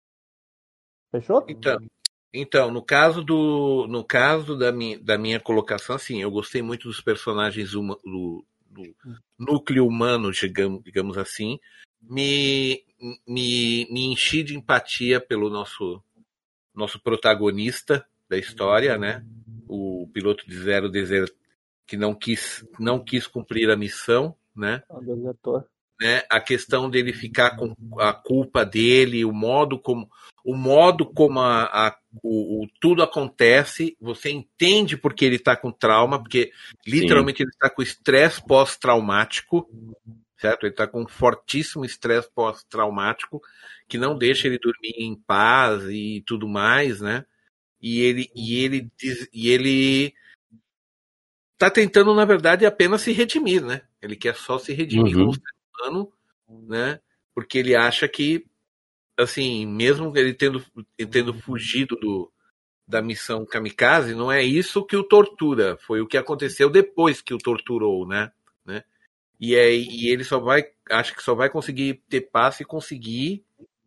Fechou? Então, então no caso do, no caso da minha, da minha colocação, assim, eu gostei muito dos personagens uma, do, do núcleo humano, digamos, digamos assim. Me, me, me enchi de empatia pelo nosso, nosso protagonista da história, né? O piloto de Zero Desert que não quis, não quis cumprir a missão, né? né? A questão dele ficar com a culpa dele, o modo como, o modo como a, a, o, o, tudo acontece, você entende porque ele está com trauma, porque literalmente Sim. ele está com estresse pós-traumático, certo? Ele está com um fortíssimo estresse pós-traumático que não deixa ele dormir em paz e tudo mais, né? E ele e ele e ele tá tentando, na verdade, apenas se redimir, né? Ele quer só se redimir uhum. como ser humano, né? Porque ele acha que, assim, mesmo ele tendo, tendo fugido do, da missão Kamikaze, não é isso que o tortura. Foi o que aconteceu depois que o torturou, né? né? E, é, e ele só vai, acho que só vai conseguir ter paz e conseguir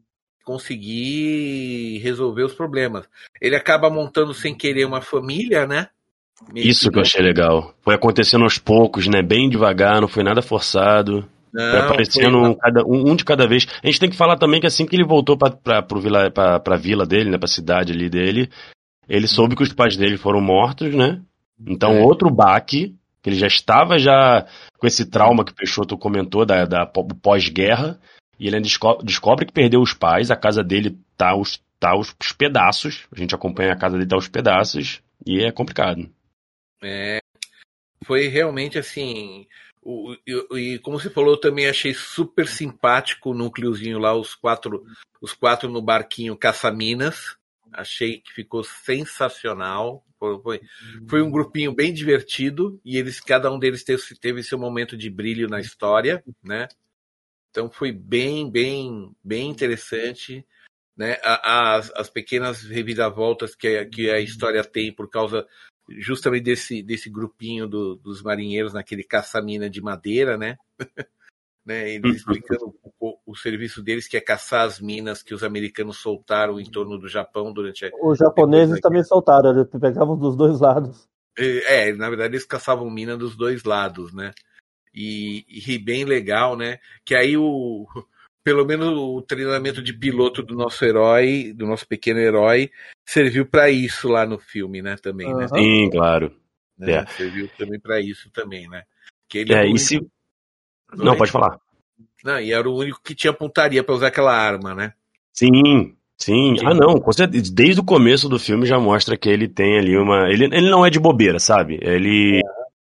conseguir resolver os problemas. Ele acaba montando sem querer uma família, né? Meio Isso que, que eu achei legal. Foi acontecendo aos poucos, né? Bem devagar, não foi nada forçado. Não, foi aparecendo foi... Um, cada, um, um de cada vez. A gente tem que falar também que assim que ele voltou pra, pra, pro vila, pra, pra vila dele, né? Pra cidade ali dele, ele soube que os pais dele foram mortos, né? Então é. outro baque, que ele já estava já com esse trauma que o Peixoto comentou da, da pós-guerra, e ele descobre, descobre que perdeu os pais, a casa dele tá aos, tá aos pedaços, a gente acompanha a casa dele tá aos pedaços, e é complicado. É, foi realmente assim, o, o, e como você falou, eu também achei super simpático o núcleozinho lá, os quatro, os quatro no barquinho caça-minas, achei que ficou sensacional, foi, foi, foi um grupinho bem divertido, e eles, cada um deles teve, teve seu momento de brilho na história, né? Então foi bem, bem, bem interessante, né? As, as pequenas reviravoltas que a, que a história tem por causa justamente desse, desse grupinho do, dos marinheiros naquele caça-mina de madeira, né? né? Eles explicando o, o serviço deles, que é caçar as minas que os americanos soltaram em torno do Japão durante a... Os japoneses também soltaram, eles pegavam dos dois lados. É, na verdade eles caçavam mina dos dois lados, né? E, e bem legal, né? Que aí o... Pelo menos o treinamento de piloto do nosso herói, do nosso pequeno herói, serviu para isso lá no filme, né? Também, uhum. né? Sim, claro. Né? É. Serviu também para isso também, né? Que ele é, é o e único... se... Não, Não, pode falar. Não, e era o único que tinha pontaria para usar aquela arma, né? Sim, sim. sim. Ah, não, com certeza. Desde o começo do filme já mostra que ele tem ali uma... Ele, ele não é de bobeira, sabe? Ele... É.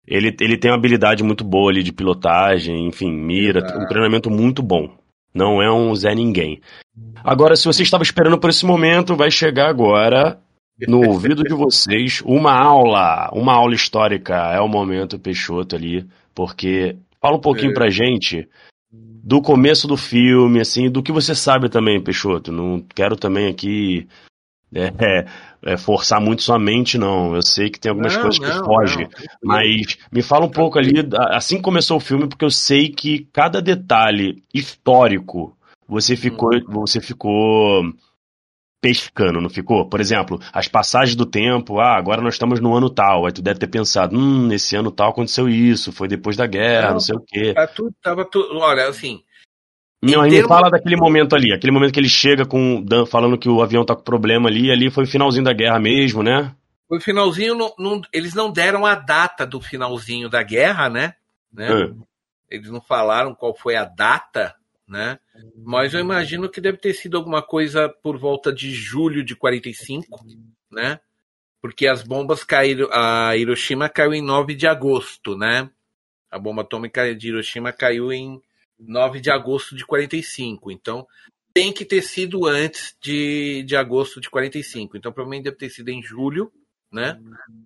Ele, ele tem uma habilidade muito boa ali de pilotagem, enfim, mira, Exato. um treinamento muito bom. Não é um Zé Ninguém. Agora, se você estava esperando por esse momento, vai chegar agora, no ouvido de vocês, uma aula, uma aula histórica. É o momento Peixoto ali, porque fala um pouquinho É. pra gente do começo do filme, assim, do que você sabe também, Peixoto. Não quero também aqui é, é, é, forçar muito sua mente, não. Eu sei que tem algumas Não, coisas que não, fogem, não. mas me fala um pouco ali, da- assim que começou o filme, porque eu sei que cada detalhe histórico você ficou, você ficou pescando, não ficou? Por exemplo, as passagens do tempo, ah, agora nós estamos no ano tal, aí tu deve ter pensado, hum, nesse ano tal aconteceu isso, foi depois da guerra, não Não, sei o quê. tá tudo, tava tudo. Olha, assim, Não, em aí me termos. fala daquele momento ali, aquele momento que ele chega com Dan falando que o avião tá com problema ali, ali foi o finalzinho da guerra mesmo, né? O finalzinho, não, não- eles não deram a data do finalzinho da guerra, né? né? Ah, Eles não falaram qual foi a data, né? Mas eu imagino que deve ter sido alguma coisa por volta de julho de quarenta e cinco, né? Porque as bombas caíram. A Hiroshima caiu em nove de agosto, né? A bomba atômica de Hiroshima caiu em nove de agosto de quarenta e cinco. Então, tem que ter sido antes de, de agosto de quarenta e cinco. Então, provavelmente deve ter sido em julho, né?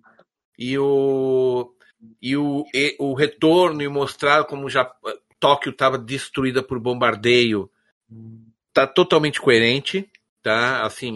E o, e o, e o retorno e mostrar como já Tóquio estava destruída por bombardeio tá totalmente coerente, tá? Assim,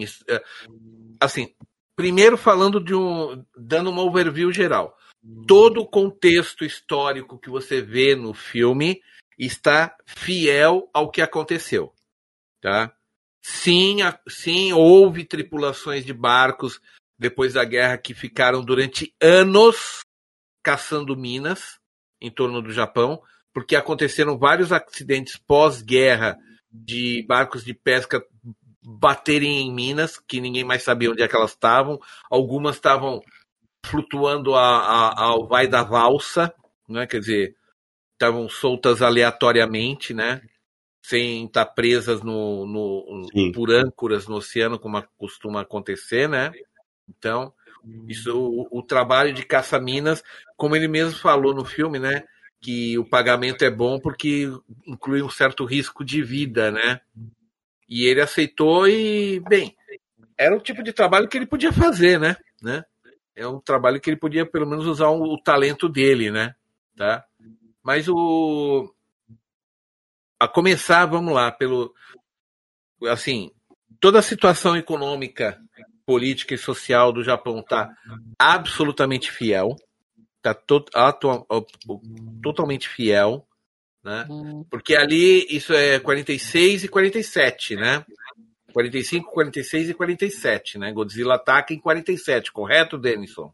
assim, primeiro falando de um, dando uma overview geral. Todo o contexto histórico que você vê no filme está fiel ao que aconteceu, tá? Sim, a, sim, houve tripulações de barcos depois da guerra que ficaram durante anos caçando minas em torno do Japão, porque aconteceram vários acidentes pós-guerra de barcos de pesca baterem em minas, que ninguém mais sabia onde é que elas estavam. Algumas estavam flutuando a, a, ao vai da valsa, né? Quer dizer, estavam soltas aleatoriamente, né? Sem estar presas no, no, sim. por âncoras no oceano, como costuma acontecer, né? Então, isso, o, o trabalho de caça-minas, como ele mesmo falou no filme, né? Que o pagamento é bom porque inclui um certo risco de vida, né? E ele aceitou e, bem, era o tipo de trabalho que ele podia fazer, né? né? É um trabalho que ele podia, pelo menos, usar o, o talento dele, né? Tá? Mas o... A começar, vamos lá, pelo... Assim, toda a situação econômica, política e social do Japão tá absolutamente fiel. Tá to, atu, totalmente fiel, né? Porque ali isso é quarenta e seis e quarenta e sete, né? quarenta e cinco, quarenta e seis e quarenta e sete, né? Godzilla ataca em quarenta e sete, correto, Denison?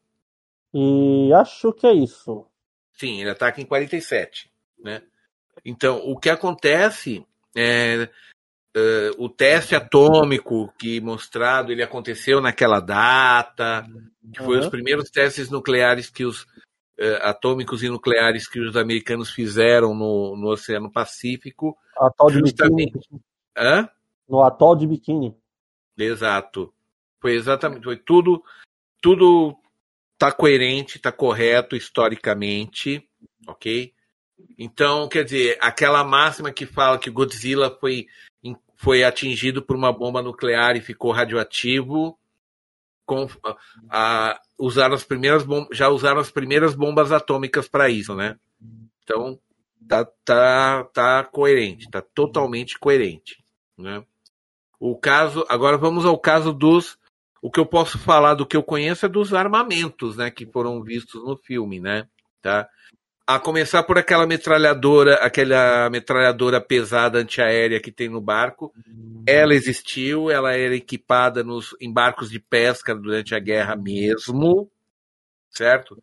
E acho que é isso. Sim, ele ataca em quarenta e sete, né? Então, o que acontece é uh, o teste atômico que mostrado, ele aconteceu naquela data, que foi Uhum. os primeiros testes nucleares que os uh, atômicos e nucleares que os americanos fizeram no, no Oceano Pacífico, Atol de justamente. Biquíni. Hã? No atol de Biquíni. Exato. Foi exatamente, foi tudo, tudo tá coerente, tá correto historicamente, ok? Então, quer dizer, aquela máxima que fala que Godzilla foi, foi atingido por uma bomba nuclear e ficou radioativo, com, a, usaram as primeiras bom, já usaram as primeiras bombas atômicas para isso, né? Então, tá, tá, tá coerente, tá totalmente coerente, né? O caso, agora vamos ao caso dos, o que eu posso falar do que eu conheço é dos armamentos, né, que foram vistos no filme, né, tá? A começar por aquela metralhadora, aquela metralhadora pesada antiaérea que tem no barco, ela existiu, ela era equipada nos, em barcos de pesca durante a guerra mesmo, certo?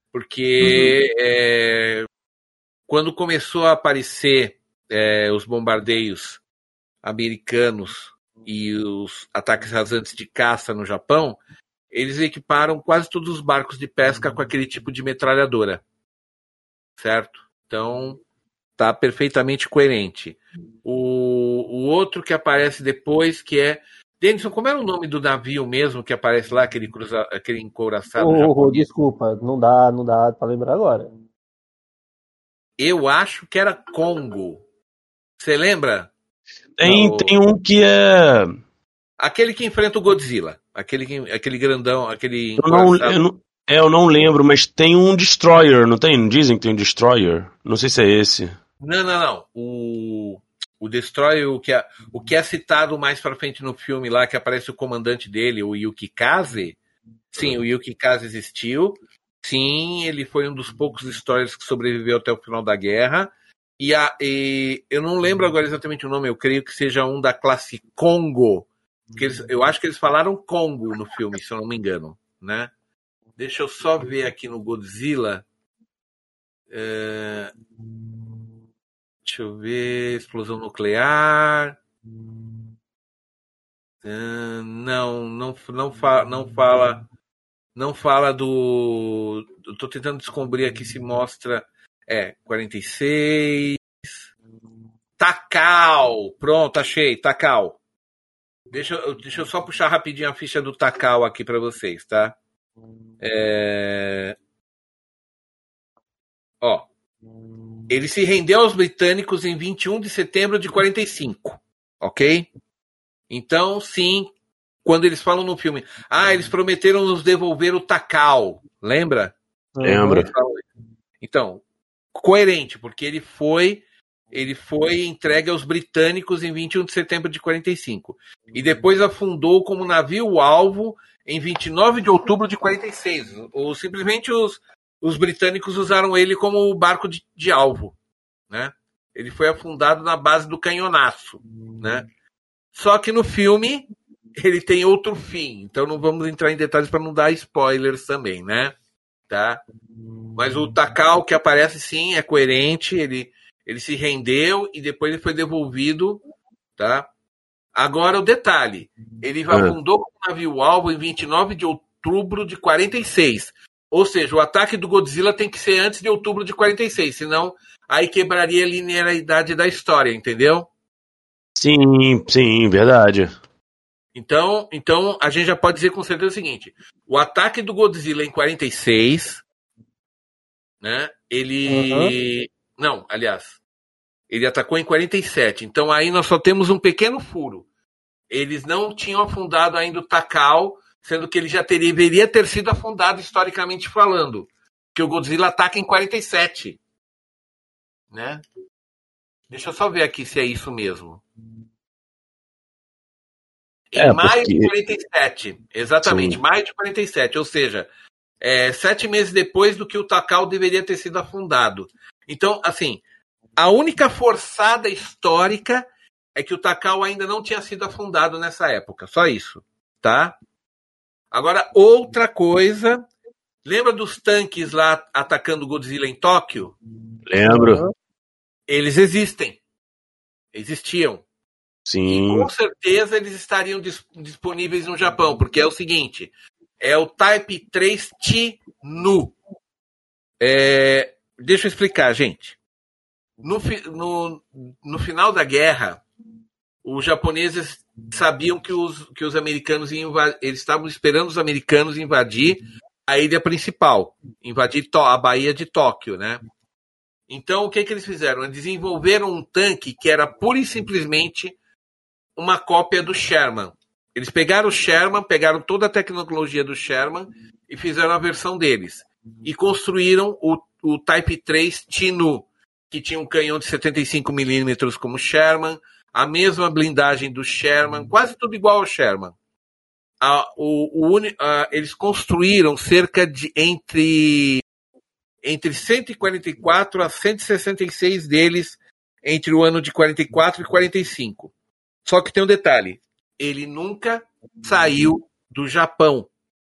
Porque é, quando começou a aparecer é, os bombardeios americanos e os ataques rasantes de caça no Japão, eles equiparam quase todos os barcos de pesca com aquele tipo de metralhadora, certo? Então, tá perfeitamente coerente. O, o outro que aparece depois, que é... Denison, como era o nome do navio mesmo que aparece lá, aquele, cruza, aquele encouraçado Oh, japonês? desculpa, não dá, não dá pra lembrar agora. Eu acho que era Congo. Você lembra? Tem, Não. tem um que é. Aquele que enfrenta o Godzilla. Aquele, que, aquele grandão, aquele Eu não, encoraçado. eu não, é, eu não lembro, mas tem um Destroyer, não tem? Não dizem que tem um Destroyer? Não sei se é esse. Não, não, não. O, o Destroyer, o que, é, o que é citado mais pra frente no filme lá, que aparece o comandante dele, o Yukikaze. Sim, o Yukikaze existiu. Sim, ele foi um dos poucos Destroyers que sobreviveu até o final da guerra. E, a, e eu não lembro agora exatamente o nome, eu creio que seja um da classe Congo. Que eles, eu acho que eles falaram Congo no filme, se eu não me engano, né? Deixa eu só ver aqui no Godzilla. É... Deixa eu ver. Explosão nuclear. É... Não, não, não, fa... não fala. Não fala do. Estou tentando descobrir aqui se mostra. É, quarenta e seis. Takao! Pronto, achei. Takao. Deixa eu, deixa eu só puxar rapidinho a ficha do Takao aqui para vocês, tá? É... Ó. Ele se rendeu aos britânicos em vinte e um de setembro de quarenta e cinco. Ok? Então, sim, quando eles falam no filme, ah, eles prometeram nos devolver o Takao. Lembra? Lembra? Então, coerente, porque ele foi. Ele foi entregue aos britânicos em vinte e um de setembro de quarenta e cinco. E depois afundou como navio-alvo em vinte e nove de outubro de quarenta e seis. Ou simplesmente os, os britânicos usaram ele como barco de, de alvo. Né? Ele foi afundado na base do Canhonaço. Né? Só que no filme ele tem outro fim. Então não vamos entrar em detalhes para não dar spoilers também. Né? Tá? Mas o Takao que aparece sim é coerente. Ele... Ele se rendeu e depois ele foi devolvido, tá? Agora o detalhe, ele afundou com o navio-alvo em vinte e nove de outubro de quarenta e seis. Ou seja, o ataque do Godzilla tem que ser antes de outubro de quarenta e seis, senão aí quebraria a linearidade da história, entendeu? Sim, sim, verdade. Então, então a gente já pode dizer com certeza o seguinte, o ataque do Godzilla em quarenta e seis, né? Ele... Uhum. Não, aliás... Ele atacou em quarenta e sete. Então aí nós só temos um pequeno furo. Eles não tinham afundado ainda o Takao, sendo que ele já teria, deveria ter sido afundado historicamente falando. Que o Godzilla ataca em quarenta e sete. Né? Deixa eu só ver aqui se é isso mesmo. Em é, maio porque... de quarenta e sete. Exatamente, Sim. maio de quarenta e sete. Ou seja, é, sete meses depois do que o Takao deveria ter sido afundado. Então, assim... A única forçada histórica é que o Takao ainda não tinha sido afundado nessa época. Só isso, tá? Agora, outra coisa. Lembra dos tanques lá atacando o Godzilla em Tóquio? Lembro. Eles existem. Existiam. Sim. E com certeza eles estariam disponíveis no Japão, porque é o seguinte. É o Type três T-Nu. É, deixa eu explicar, gente. No, no, no final da guerra, os japoneses sabiam que os, que os americanos iam invadir, eles estavam esperando os americanos invadir a ilha principal, invadir a Baía de Tóquio, né? Então, o que, que eles fizeram? Eles desenvolveram um tanque que era pura e simplesmente uma cópia do Sherman. Eles pegaram o Sherman, pegaram toda a tecnologia do Sherman e fizeram a versão deles. E construíram o, o Type três T-Nu, que tinha um canhão de setenta e cinco milímetros como Sherman, a mesma blindagem do Sherman, quase tudo igual ao Sherman. A, o, o, a, eles construíram cerca de entre, entre cento e quarenta e quatro a cento e sessenta e seis deles entre o ano de quarenta e quatro e quarenta e cinco. Só que tem um detalhe, ele nunca saiu do Japão.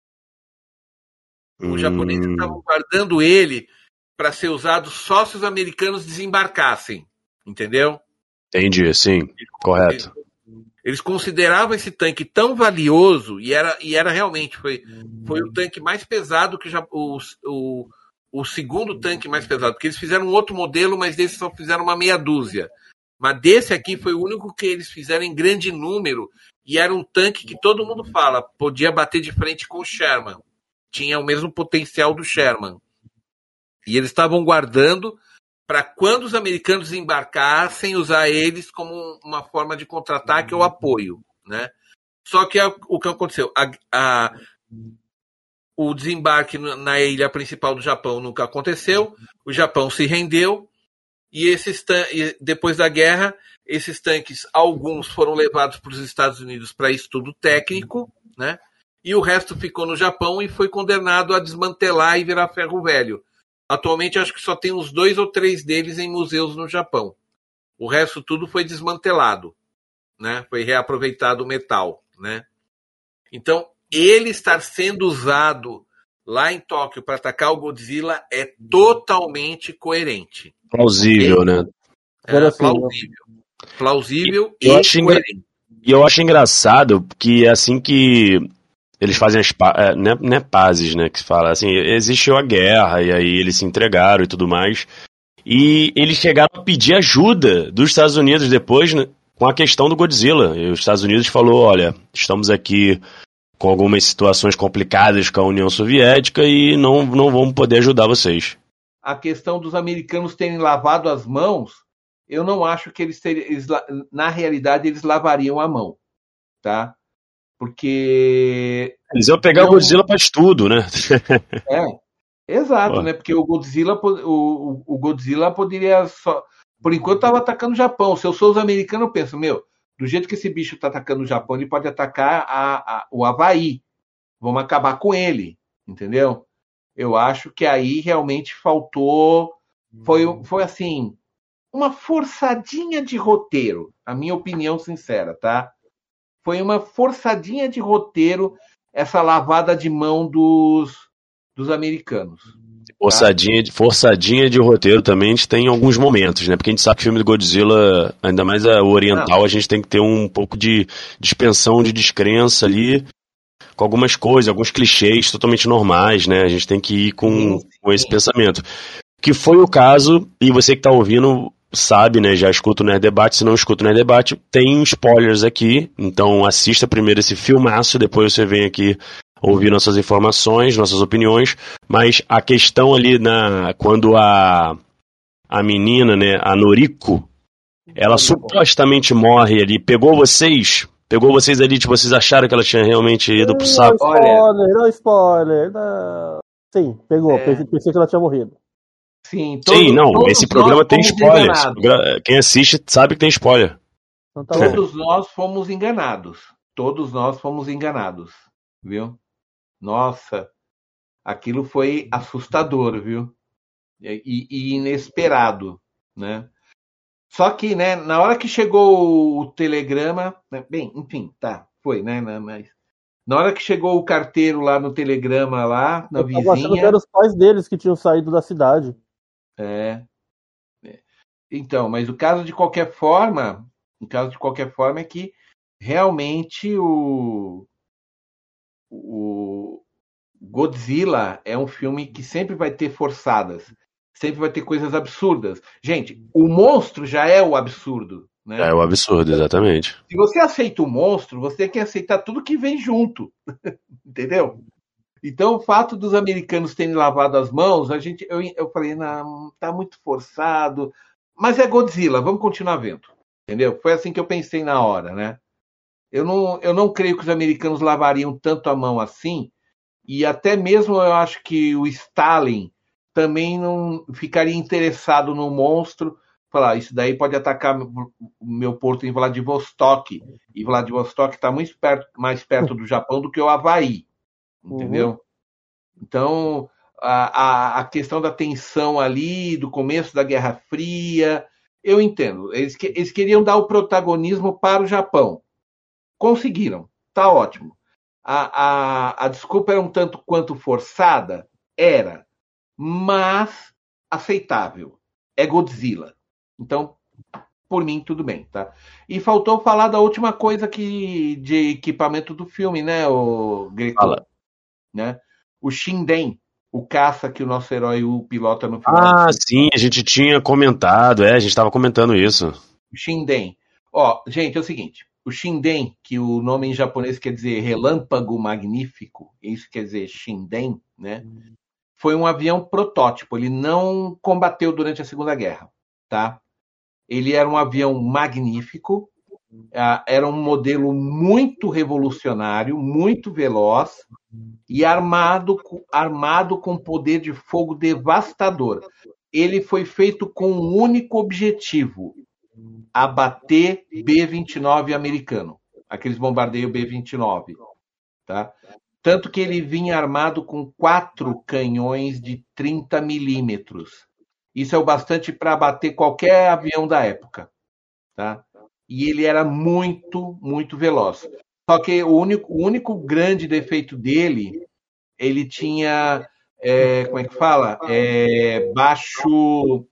Os japoneses estavam guardando ele para ser usado só se os americanos desembarcassem, entendeu? Entendi, sim, eles, correto. Eles, eles consideravam esse tanque tão valioso, e era, e era realmente, foi, foi o tanque mais pesado, que já, o, o, o segundo tanque mais pesado, porque eles fizeram um outro modelo, mas desse só fizeram uma meia dúzia. Mas desse aqui foi o único que eles fizeram em grande número, e era um tanque que todo mundo fala, podia bater de frente com o Sherman. Tinha o mesmo potencial do Sherman. E eles estavam guardando para quando os americanos desembarcassem, usar eles como uma forma de contra-ataque ou apoio, né? Só que a, o que aconteceu? A, a, o desembarque na ilha principal do Japão nunca aconteceu, o Japão se rendeu, e esses e depois da guerra, esses tanques, alguns foram levados para os Estados Unidos para estudo técnico, né? E o resto ficou no Japão e foi condenado a desmantelar e virar ferro velho. Atualmente, acho que só tem uns dois ou três deles em museus no Japão. O resto tudo foi desmantelado, né? Foi reaproveitado o metal, né? Então, ele estar sendo usado lá em Tóquio para atacar o Godzilla é totalmente coerente. Plausível, okay? Né? É, plausível. Plausível e, e eu acho coerente. Engra... E eu acho engraçado que assim que eles fazem as pa... é, não, é, não é pazes, né, que se fala, assim, existiu a guerra e aí eles se entregaram e tudo mais, e eles chegaram a pedir ajuda dos Estados Unidos depois, né, com a questão do Godzilla, e os Estados Unidos falou, olha, estamos aqui com algumas situações complicadas com a União Soviética e não, não vamos poder ajudar vocês. A questão dos americanos terem lavado as mãos, eu não acho que eles, teriam, eles na realidade, eles lavariam a mão, tá? Porque... Eles iam pegar não... o Godzilla para estudo, né? É, exato, Pô. né? Porque o Godzilla, o, o Godzilla poderia só... Por enquanto estava atacando o Japão. Se eu sou os americanos, eu penso, meu, do jeito que esse bicho está atacando o Japão, ele pode atacar a, a, o Havaí. Vamos acabar com ele, entendeu? Eu acho que aí realmente faltou... Foi, foi assim, uma forçadinha de roteiro, a minha opinião sincera, tá? Foi uma forçadinha de roteiro essa lavada de mão dos, dos americanos. Tá? Forçadinha, forçadinha de roteiro também a gente tem em alguns momentos, né? Porque a gente sabe que o filme do Godzilla, ainda mais o oriental, Não. a gente tem que ter um pouco de dispensão de descrença ali, com algumas coisas, alguns clichês totalmente normais, né? A gente tem que ir com, sim, sim. com esse pensamento. Que foi o caso, e você que está ouvindo sabe, né, já escuta o Nerd Debate, se não escuta o Nerd Debate, tem spoilers aqui, então assista primeiro esse filmaço, depois você vem aqui ouvir nossas informações, nossas opiniões, mas a questão ali, na, quando a, a menina, né, a Noriko, ela supostamente morre ali, pegou vocês, pegou vocês ali, tipo, vocês acharam que ela tinha realmente ido pro saco? Não spoiler, não spoiler, não. Sim, pegou, é. pensei, pensei que ela tinha morrido. Sim, todo, Sim, não, esse programa tem spoiler. Programa, quem assiste sabe que tem spoiler. Então, tá todos nós fomos enganados. Todos nós fomos enganados, viu? Nossa, aquilo foi assustador, viu? E, e inesperado, né? Só que, né, na hora que chegou o telegrama, né, bem, enfim, tá, foi, né, mas na hora que chegou o carteiro lá no telegrama lá, na Eu vizinha... tava achando que eram os pais deles que tinham saído da cidade. É. Então, mas o caso de qualquer forma, o caso de qualquer forma é que realmente o, o Godzilla é um filme que sempre vai ter forçadas, sempre vai ter coisas absurdas. Gente, o monstro já é o absurdo, né? É o absurdo, exatamente. Se você aceita o monstro, você tem que aceitar tudo que vem junto, entendeu? Então, o fato dos americanos terem lavado as mãos, a gente, eu, eu falei, não, tá muito forçado, mas é Godzilla, vamos continuar vendo, entendeu? Foi assim que eu pensei na hora, né? Eu não, eu não creio que os americanos lavariam tanto a mão assim, e até mesmo eu acho que o Stalin também não ficaria interessado no monstro, falar, isso daí pode atacar o meu porto em Vladivostok, e Vladivostok está muito perto, mais perto do Japão do que o Havaí. Entendeu? Uhum. Então, a, a, a questão da tensão ali, do começo da Guerra Fria, eu entendo. Eles, que, eles queriam dar o protagonismo para o Japão. Conseguiram. Tá ótimo. A, a, a desculpa era um tanto quanto forçada? Era. Mas aceitável. É Godzilla. Então, por mim, tudo bem, tá? E faltou falar da última coisa que, de equipamento do filme, né, o Greco? Fala. Né? O Shinden, o caça que o nosso herói o pilota no final. Ah, sim, a gente tinha comentado, é, a gente estava comentando isso. O Shinden. Ó, gente, é o seguinte, o Shinden, que o nome em japonês quer dizer relâmpago magnífico, isso quer dizer Shinden, né? foi um avião protótipo, ele não combateu durante a Segunda Guerra, tá? Ele era um avião magnífico, era um modelo muito revolucionário, muito veloz e armado, armado com poder de fogo devastador. Ele foi feito com um único objetivo: abater B vinte e nove americano, aqueles bombardeios B vinte e nove, tá? Tanto que ele vinha armado com quatro canhões de trinta milímetros. Isso é o bastante para abater qualquer avião da época, tá? E ele era muito, muito veloz. Só que o único, o único grande defeito dele, ele tinha, é, como é que fala? É, baixo,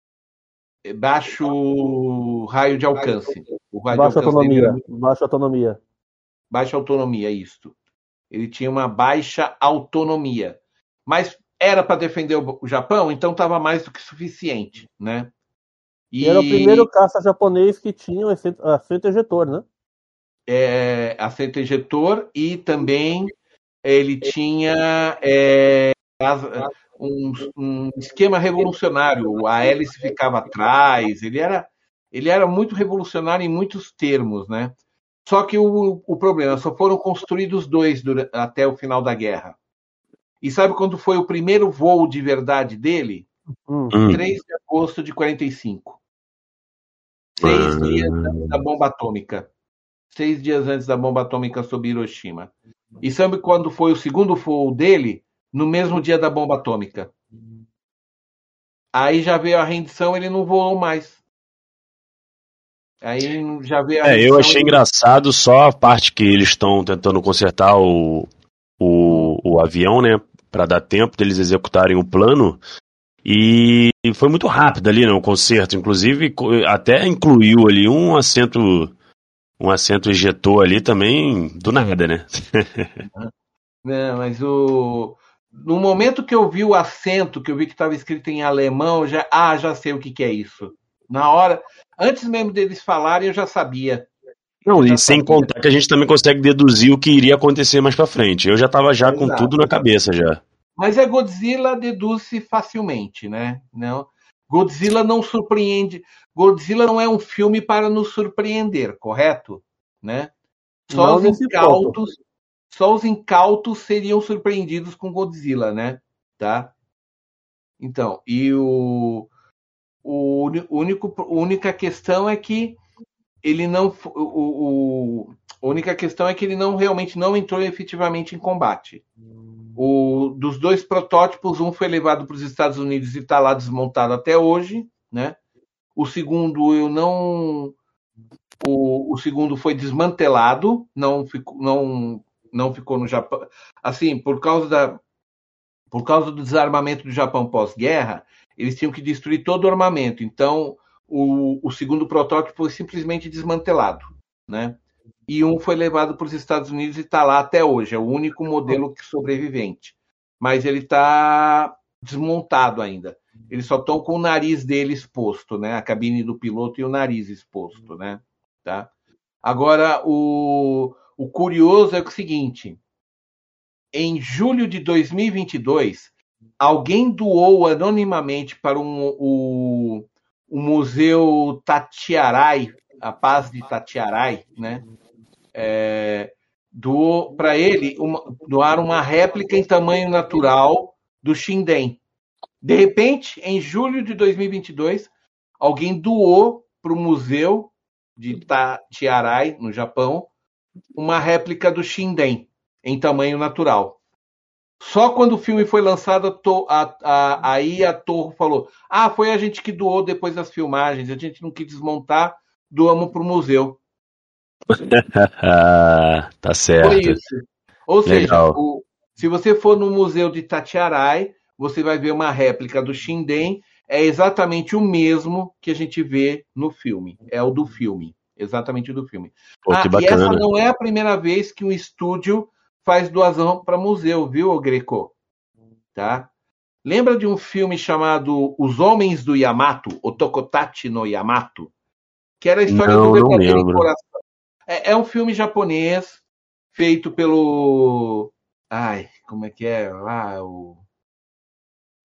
baixo raio de alcance. O raio Baixa de alcance autonomia, dele era baixa autonomia. baixa autonomia, isto. Ele tinha uma baixa autonomia. Mas era para defender o Japão, então estava mais do que suficiente, né? E... e era o primeiro caça japonês que tinha o assento ejetor, né? É, assento ejetor, e também ele tinha é, um, um esquema revolucionário. A hélice ficava atrás. Ele era, ele era muito revolucionário em muitos termos, né? Só que o, o problema, só foram construídos dois durante, até o final da guerra. E sabe quando foi o primeiro voo de verdade dele? Hum. três de agosto de quarenta e cinco. Seis hum. dias antes da bomba atômica. Seis dias antes da bomba atômica sobre Hiroshima. E sabe quando foi o segundo voo dele? No mesmo dia da bomba atômica. Aí já veio a rendição, ele não voou mais. Aí já veio a é, rendição, eu achei ele... engraçado só a parte que eles estão tentando consertar o, o, o avião, né? Para dar tempo deles executarem o plano. E foi muito rápido ali, né? O conserto. Inclusive, até incluiu ali um assento, um assento ejetor ali também, do nada, né? Não, mas o... no momento que eu vi o assento, que eu vi que estava escrito em alemão, já... ah, já sei o que, que é isso. Na hora, antes mesmo deles falarem, eu já sabia. Não, eu já e sem sabia. contar que a gente também consegue deduzir o que iria acontecer mais pra frente. Eu já tava já Exato. com tudo na cabeça já. Mas a Godzilla deduz-se facilmente, né? Não, Godzilla não surpreende. Godzilla não é um filme para nos surpreender, correto? Né? Só não os incautos, ponto. só os incautos seriam surpreendidos com Godzilla, né? Tá? Então, e o O único, a única questão é que ele não. O, o, a única questão é que ele não realmente não entrou efetivamente em combate. O, dos dois protótipos, um foi levado para os Estados Unidos e está lá desmontado até hoje, né? O segundo eu não. O, o segundo foi desmantelado, não ficou, não, não ficou no Japão. Assim, por causa da, por causa do desarmamento do Japão pós-guerra, eles tinham que destruir todo o armamento. Então, o, o segundo protótipo foi simplesmente desmantelado, né? E um foi levado para os Estados Unidos e está lá até hoje. É o único modelo sobrevivente. Mas ele está desmontado ainda. Eles só estão com o nariz dele exposto, né? A cabine do piloto e o nariz exposto, né? Tá? Agora, o, o curioso é o seguinte. Em julho de dois mil e vinte e dois, alguém doou anonimamente para um, o, o Museu Tatiarai, a Paz de Tatiarai, né? É, doou para ele, uma, doaram uma réplica em tamanho natural do Shinden. De repente, em julho de dois mil e vinte e dois, alguém doou para o Museu de Tatiarai, no Japão, uma réplica do Shinden em tamanho natural. Só quando o filme foi lançado, a, a, aí a Torre falou: ah, foi a gente que doou depois das filmagens, a gente não quis desmontar, doamos para o museu. Tá certo. Foi isso. Ou Legal. seja, o, se você for no museu de Tatiarai, você vai ver uma réplica do Shinden, é exatamente o mesmo que a gente vê no filme. É o do filme, exatamente o do filme. Pô, ah, que e essa bacana. não é a primeira vez que um estúdio faz doação para museu, viu, Greco? Tá? Lembra de um filme chamado Os Homens do Yamato, o Tokotachi no Yamato? Que era a história não, do verdadeiro não coração. É, é um filme japonês feito pelo... Ai, como é que é? Ah, o...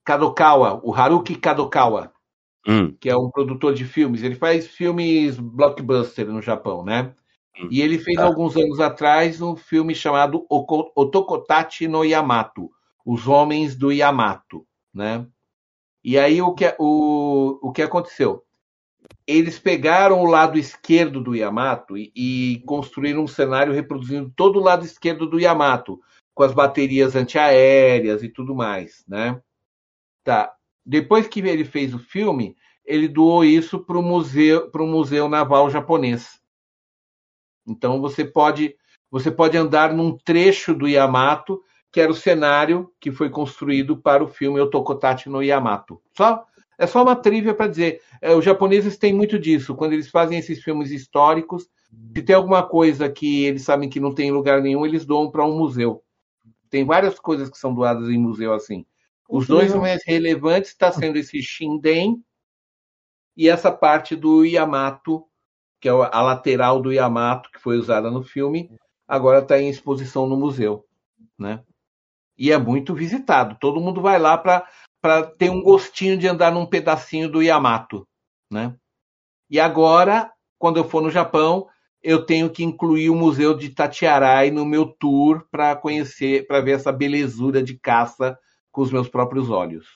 Kadokawa, o Haruki Kadokawa, Hum, que é um produtor de filmes. Ele faz filmes blockbuster no Japão, né? E ele fez tá. alguns anos atrás um filme chamado Oko- Otokotachi no Yamato, Os Homens do Yamato, né? E aí o que, o, o que aconteceu? Eles pegaram o lado esquerdo do Yamato e, e construíram um cenário reproduzindo todo o lado esquerdo do Yamato, com as baterias antiaéreas e tudo mais, né? Tá. Depois que ele fez o filme, ele doou isso para o museu, para o Museu Naval Japonês. Então você pode, você pode andar num trecho do Yamato, que era o cenário que foi construído para o filme Otokotachi no Yamato. Só, é só uma trivia para dizer. É, os japoneses têm muito disso. Quando eles fazem esses filmes históricos, se tem alguma coisa que eles sabem que não tem em lugar nenhum, eles doam para um museu. Tem várias coisas que são doadas em museu assim. Os dois mais relevantes está sendo esse Shinden e essa parte do Yamato, que é a lateral do Yamato, que foi usada no filme, agora está em exposição no museu, né? E é muito visitado. Todo mundo vai lá para ter um gostinho de andar num pedacinho do Yamato, né? E agora, quando eu for no Japão, eu tenho que incluir o Museu de Tatiarai no meu tour para conhecer, para ver essa belezura de caça com os meus próprios olhos.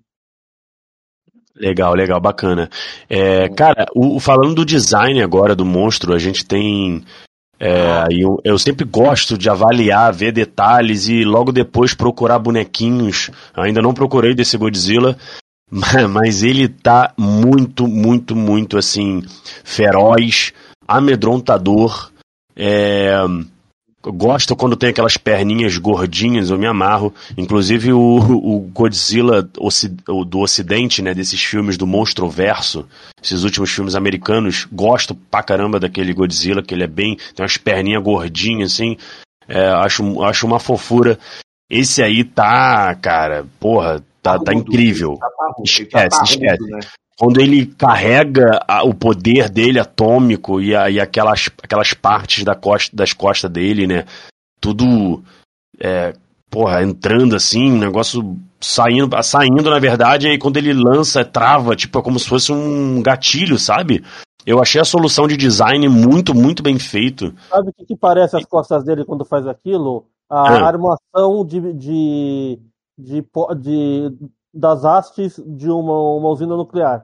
Legal, legal, bacana. É, cara, o, o- falando do design agora do monstro, a gente tem. É, Ah, aí eu, eu sempre gosto de avaliar, ver detalhes e logo depois procurar bonequinhos. Eu ainda não procurei desse Godzilla, mas, mas ele tá muito, muito, muito assim, feroz, amedrontador. É, eu gosto quando tem aquelas perninhas gordinhas, eu me amarro. Inclusive o, o Godzilla oci- o do Ocidente, né, desses filmes do Monstroverso, esses últimos filmes americanos, gosto pra caramba daquele Godzilla, que ele é bem, tem umas perninhas gordinhas assim, é, acho, acho uma fofura. Esse aí tá, cara, porra, tá, tá parrudo. incrível. Ele tá parrudo, ele tá Esquece, parrudo, esquece. né? Quando ele carrega a- o poder dele atômico e, a- e aquelas, aquelas partes da costa, das costas dele, né? Tudo, é, porra, entrando assim, um negócio saindo, saindo na verdade, e aí quando ele lança, trava, tipo, é como se fosse um gatilho, sabe? Eu achei a solução de design muito, muito bem feito. Sabe o que, que parece as costas dele quando faz aquilo? A Ah, armação de, de, de, po- de- das hastes de uma, uma usina nuclear.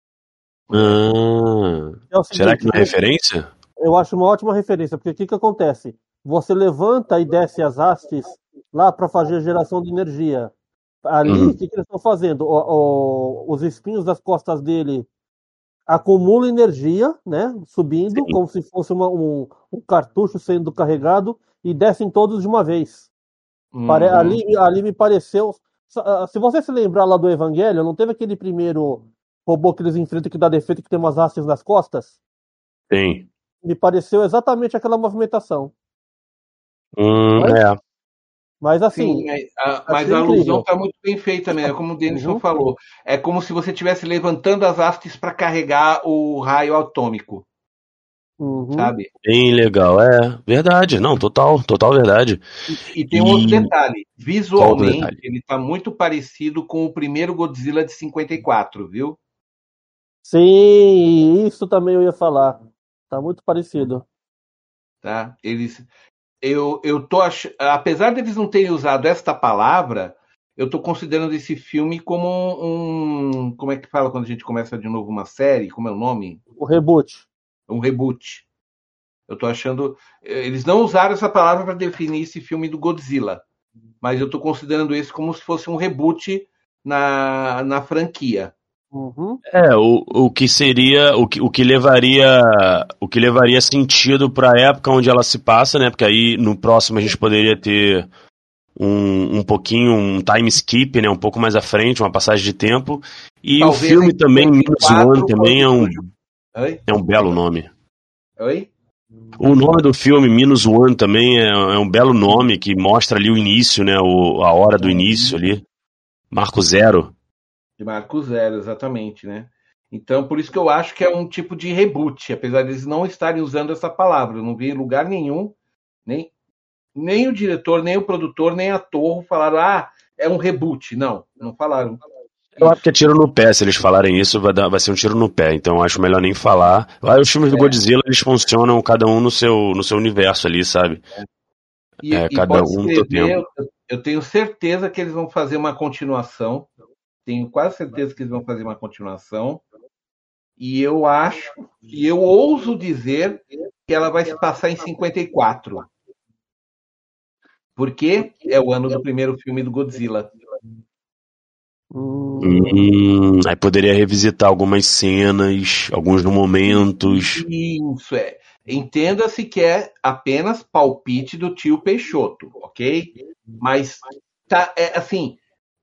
ah, É o será que seguinte, não é referência? eu acho uma ótima referência, porque o que, que acontece? Você levanta e desce as hastes lá para fazer geração de energia. Ali, o Uhum. que, que eles estão fazendo? O- o- os espinhos das costas dele acumulam energia, né? Subindo, Sim. como se fosse uma- um, um cartucho sendo carregado, e descem todos de uma vez. Pare- Uhum. Ali, ali me pareceu. Se você se lembrar lá do Evangelho, não teve aquele primeiro robô que eles enfrentam que dá defeito que tem umas hastes nas costas? Tem. Me pareceu exatamente aquela movimentação. Hum, Mas, é. mas Sim, assim, mas a, mas achei a alusão incrível. está muito bem feita mesmo, como o Denison Uhum. falou. É como se você estivesse levantando as hastes para carregar o raio atômico, Uhum. sabe? Bem legal, é verdade, não, total, total verdade. E, e tem um outro E detalhe. qual outro Visualmente, detalhe? ele está muito parecido com o primeiro Godzilla de cinquenta e quatro, viu? Sim, isso também eu ia falar. Tá muito parecido. Tá? Eles, eu, eu tô ach... apesar deles não terem usado esta palavra, eu estou considerando esse filme como um, como é que fala quando a gente começa de novo uma série? Como é o nome? O reboot. Um reboot. Eu tô achando. Eles não usaram essa palavra para definir esse filme do Godzilla, mas eu tô considerando esse como se fosse um reboot na, na franquia. Uhum. É, o, o que seria, o que, o que levaria, o que levaria sentido para a época onde ela se passa, né? Porque aí no próximo a gente poderia ter um, um pouquinho, um time skip, né? Um pouco mais à frente, uma passagem de tempo. E o Talvez filme em também, Minus One, cinquenta e quatro, também é quando um, surge. Oi? é um belo nome. Oi? O nome do filme, Minus One, também é, é um belo nome que mostra ali o início, né? O, a hora do início ali. Marco Zero. De Marco Zero, exatamente, né? Então, por isso que eu acho que é um tipo de reboot, apesar de eles não estarem usando essa palavra. Eu não vi em lugar nenhum, nem, nem o diretor, nem o produtor, nem a Torre falaram, ah, é um reboot. Não, não falaram. Eu acho que é tiro no pé, se eles falarem isso, vai, dar, vai ser um tiro no pé, então eu acho melhor nem falar. Lá os filmes do É. Godzilla, eles funcionam cada um no seu, no seu universo ali, sabe? E, É, e cada pode um no seu escrever, tempo. eu, eu tenho certeza que eles vão fazer uma continuação. Tenho quase certeza que eles vão fazer uma continuação. E eu acho, e eu ouso dizer que ela vai se passar em cinquenta e quatro. Porque é o ano do primeiro filme do Godzilla. Hum, aí poderia revisitar algumas cenas, alguns momentos. Isso é. Entenda-se que é apenas palpite do tio Peixoto, ok? Mas tá, é, assim,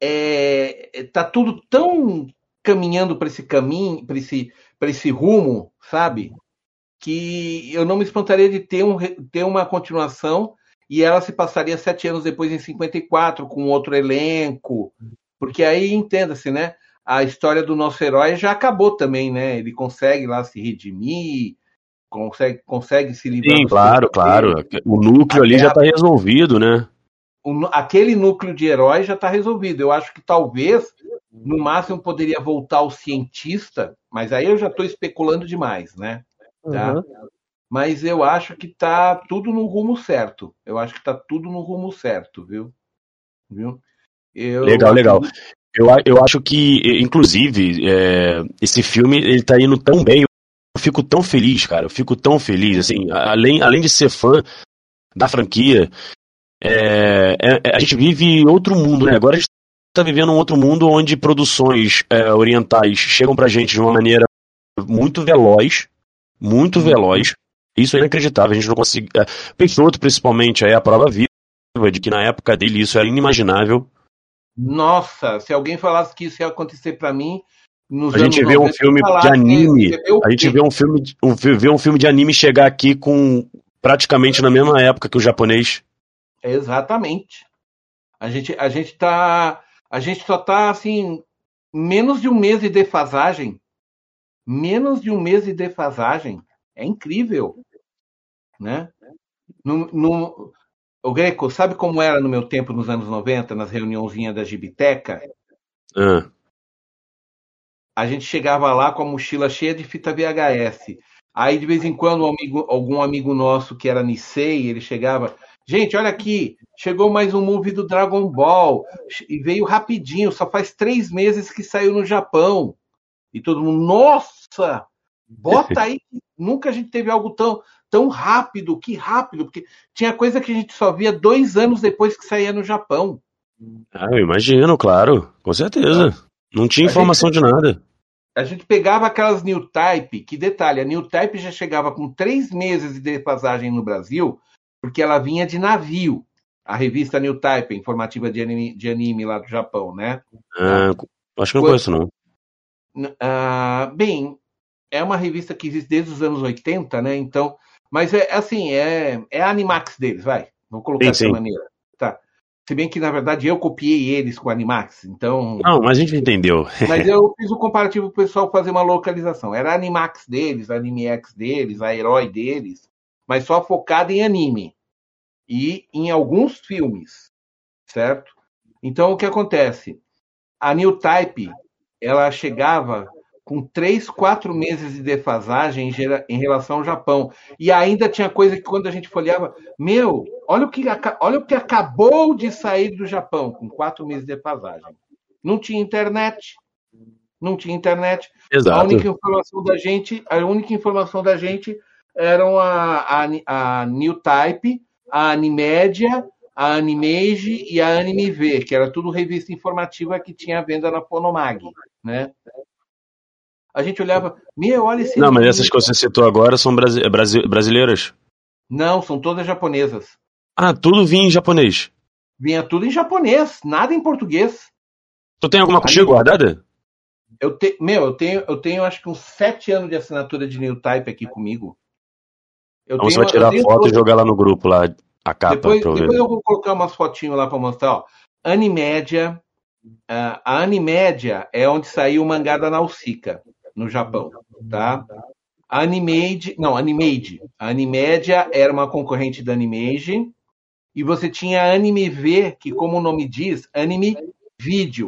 é, tá tudo tão caminhando para esse caminho, para esse, para esse rumo, sabe? Que eu não me espantaria de ter, um, ter uma continuação e ela se passaria sete anos depois, em cinquenta e quatro, com outro elenco. Porque aí, entenda-se, né? A história do nosso herói já acabou também, né? Ele consegue lá se redimir, consegue, consegue se livrar Sim, dos claro, claro. pesadelos. O núcleo ali Até já a- tá resolvido, né? o- aquele núcleo de herói já está resolvido. Eu acho que talvez, no máximo, poderia voltar o cientista, mas aí eu já estou especulando demais, né? Tá? Uhum. Mas eu acho que tá tudo no rumo certo. Eu acho que tá tudo no rumo certo, viu? Viu? Eu Legal, legal. acredito. Eu, a- eu acho que, inclusive, é, esse filme, ele tá indo tão bem, eu fico tão feliz, cara, eu fico tão feliz, assim, a- além, além de ser fã da franquia, é, é- a gente vive outro mundo, né? Agora a gente tá vivendo um outro mundo onde produções é, orientais chegam pra gente de uma maneira muito veloz, muito veloz, isso é inacreditável, a gente não consegue... É, Peixoto, principalmente, aí é a prova viva de que na época dele isso era inimaginável. Nossa, se alguém falasse que isso ia acontecer para mim nos A anos gente vê um noventa, eu ia filme falar de que anime, você vê o a gente quê? vê um filme, de- um, fi- vê um filme de anime chegar aqui com praticamente na mesma época que o japonês. Exatamente. A gente, a gente tá, a gente só tá assim, menos de um mês de defasagem. Menos de um mês de defasagem. É incrível, né? No, no, o Greco, sabe como era no meu tempo, nos anos noventa, nas reuniãozinhas da Gibiteca? Ah, A gente chegava lá com a mochila cheia de fita V H S. Aí, de vez em quando, um amigo- algum amigo nosso que era Nisei, ele chegava. Gente, olha aqui, chegou mais um movie do Dragon Ball. E veio rapidinho, só faz três meses que saiu no Japão. E todo mundo, nossa, bota aí. Nunca a gente teve algo tão, tão rápido, que rápido, porque tinha coisa que a gente só via dois anos depois que saía no Japão. ah, eu imagino, claro, com certeza. Não tinha A gente, informação de nada. a gente pegava aquelas New Type, que detalhe, a New Type já chegava com três meses de defasagem no Brasil, porque ela vinha de navio. A revista New Type, informativa de anime, de anime lá do Japão, né? Ah, acho que não conheço, não. Ah, bem, é uma revista que existe desde os anos oitenta, né? Então, mas é assim, é, é a Animax deles, vai. Vou colocar Sim, dessa sim. maneira. Tá. Se bem que, na verdade, eu copiei eles com a Animax, então. Não, mas a gente entendeu. Mas eu fiz o comparativo para o pessoal fazer uma localização. Era a Animax deles, a Animex deles, a Herói deles, mas só focada em anime. E em alguns filmes, certo? Então, o que acontece? A New Type, ela chegava com três, quatro meses de defasagem em, gera- em relação ao Japão. E ainda tinha coisa que, quando a gente folheava, meu, olha o que, aca- olha o que acabou de sair do Japão, com quatro meses de defasagem. Não tinha internet. Não tinha internet. A Exato. única informação da gente, a única informação da gente eram a, a, a New Type, a Animédia, a Animage e a Anime-V, que era tudo revista informativa que tinha à venda na Fonomag, né? A gente olhava, meu, olha esse Não, mas anime. essas que você citou agora são brasi- brasi- brasileiras. Não, são todas japonesas. Ah, tudo vinha em japonês. Vinha tudo em japonês, nada em português. Tu tem alguma contigo Ali- guardada? Eu te, meu, eu tenho, eu tenho acho que uns sete anos de assinatura de New Type aqui comigo. Eu Então você tenho, vai tirar eu tenho foto todas. e jogar lá no grupo, lá, a capa, Depois, pra eu ver. depois eu vou colocar umas fotinhas lá para mostrar. Ó. Animédia. Uh, a Animédia é onde saiu o mangá da Nausicaa, no Japão. Tá? A Animade. Não, Animade. A Animédia era uma concorrente da Animage. E você tinha a Anime V, que, como o nome diz, Anime Vídeo.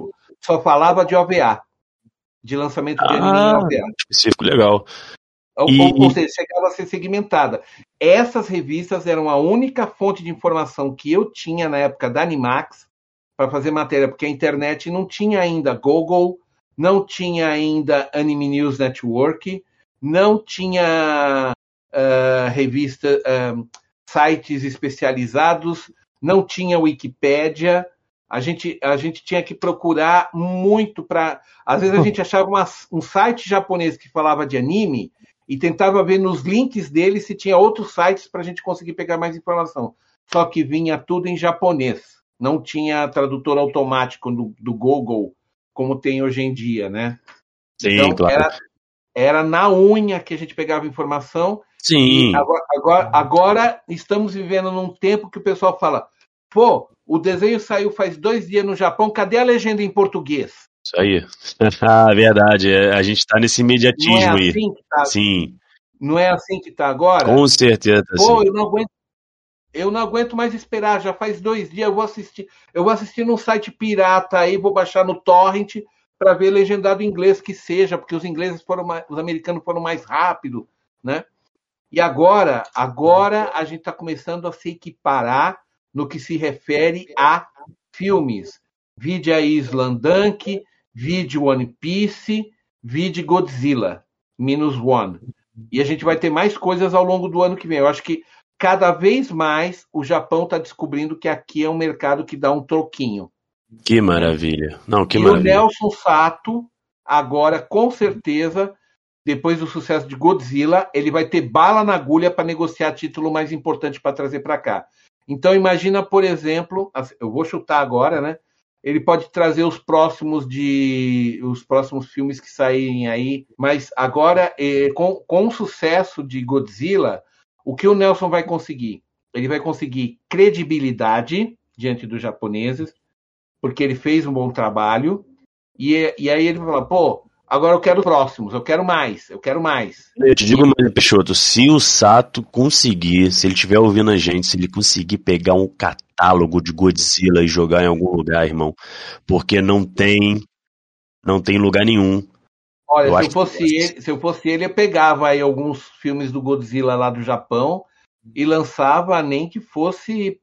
só falava de O V A, de lançamento de anime Ah, em O V A. específico, legal. Ou, E- ou, ou seja, chegava a ser segmentada. Essas revistas eram a única fonte de informação que eu tinha na época da Animax para fazer matéria, porque a internet não tinha ainda Google, não tinha ainda Anime News Network, não tinha uh, revista, uh, sites especializados, não tinha Wikipédia. A gente, a gente tinha que procurar muito para... Às vezes a gente achava uma, um site japonês que falava de anime e tentava ver nos links dele se tinha outros sites para a gente conseguir pegar mais informação. Só que vinha tudo em japonês. Não tinha tradutor automático do, do Google, como tem hoje em dia, né? Sim, então, claro. era, era na unha que a gente pegava informação. Sim. E agora, agora, agora estamos vivendo num tempo que o pessoal fala, pô, o desenho saiu faz dois dias no Japão, cadê a legenda em português? Isso aí. Ah, verdade. A gente está nesse imediatismo Não é aí. assim que tá, Sim. não é assim que tá agora? Com certeza. Pô, Sim. eu não aguento. Eu não aguento mais esperar, já faz dois dias, eu vou assistir. Eu vou assistir num site pirata aí, vou baixar no torrent para ver legendado em inglês que seja, porque os ingleses foram mais, os americanos foram mais rápido, né? E agora, agora a gente está começando a se equiparar no que se refere a filmes. Vide aí Slandunk, vide One Piece, vide Godzilla, Minus One. E a gente vai ter mais coisas ao longo do ano que vem. Eu acho que cada vez mais o Japão está descobrindo que aqui é um mercado que dá um troquinho. Que maravilha. Não, que e maravilha. o Nelson Sato, agora, com certeza, depois do sucesso de Godzilla, ele vai ter bala na agulha para negociar título mais importante para trazer para cá. Então, imagina, por exemplo, eu vou chutar agora, né? Ele pode trazer os próximos de os próximos filmes que saírem aí, mas agora, com, com o sucesso de Godzilla, o que o Nelson vai conseguir? Ele vai conseguir credibilidade diante dos japoneses, porque ele fez um bom trabalho, e, e aí ele vai falar, pô, agora eu quero próximos, eu quero mais, eu quero mais. Eu te digo mais, Peixoto, se o Sato conseguir, se ele estiver ouvindo a gente, se ele conseguir pegar um catálogo de Godzilla e jogar em algum lugar, irmão, porque não tem, não tem lugar nenhum. Olha, eu se eu, fosse que... ele, se eu fosse ele, eu pegava aí alguns filmes do Godzilla lá do Japão e lançava, nem que fosse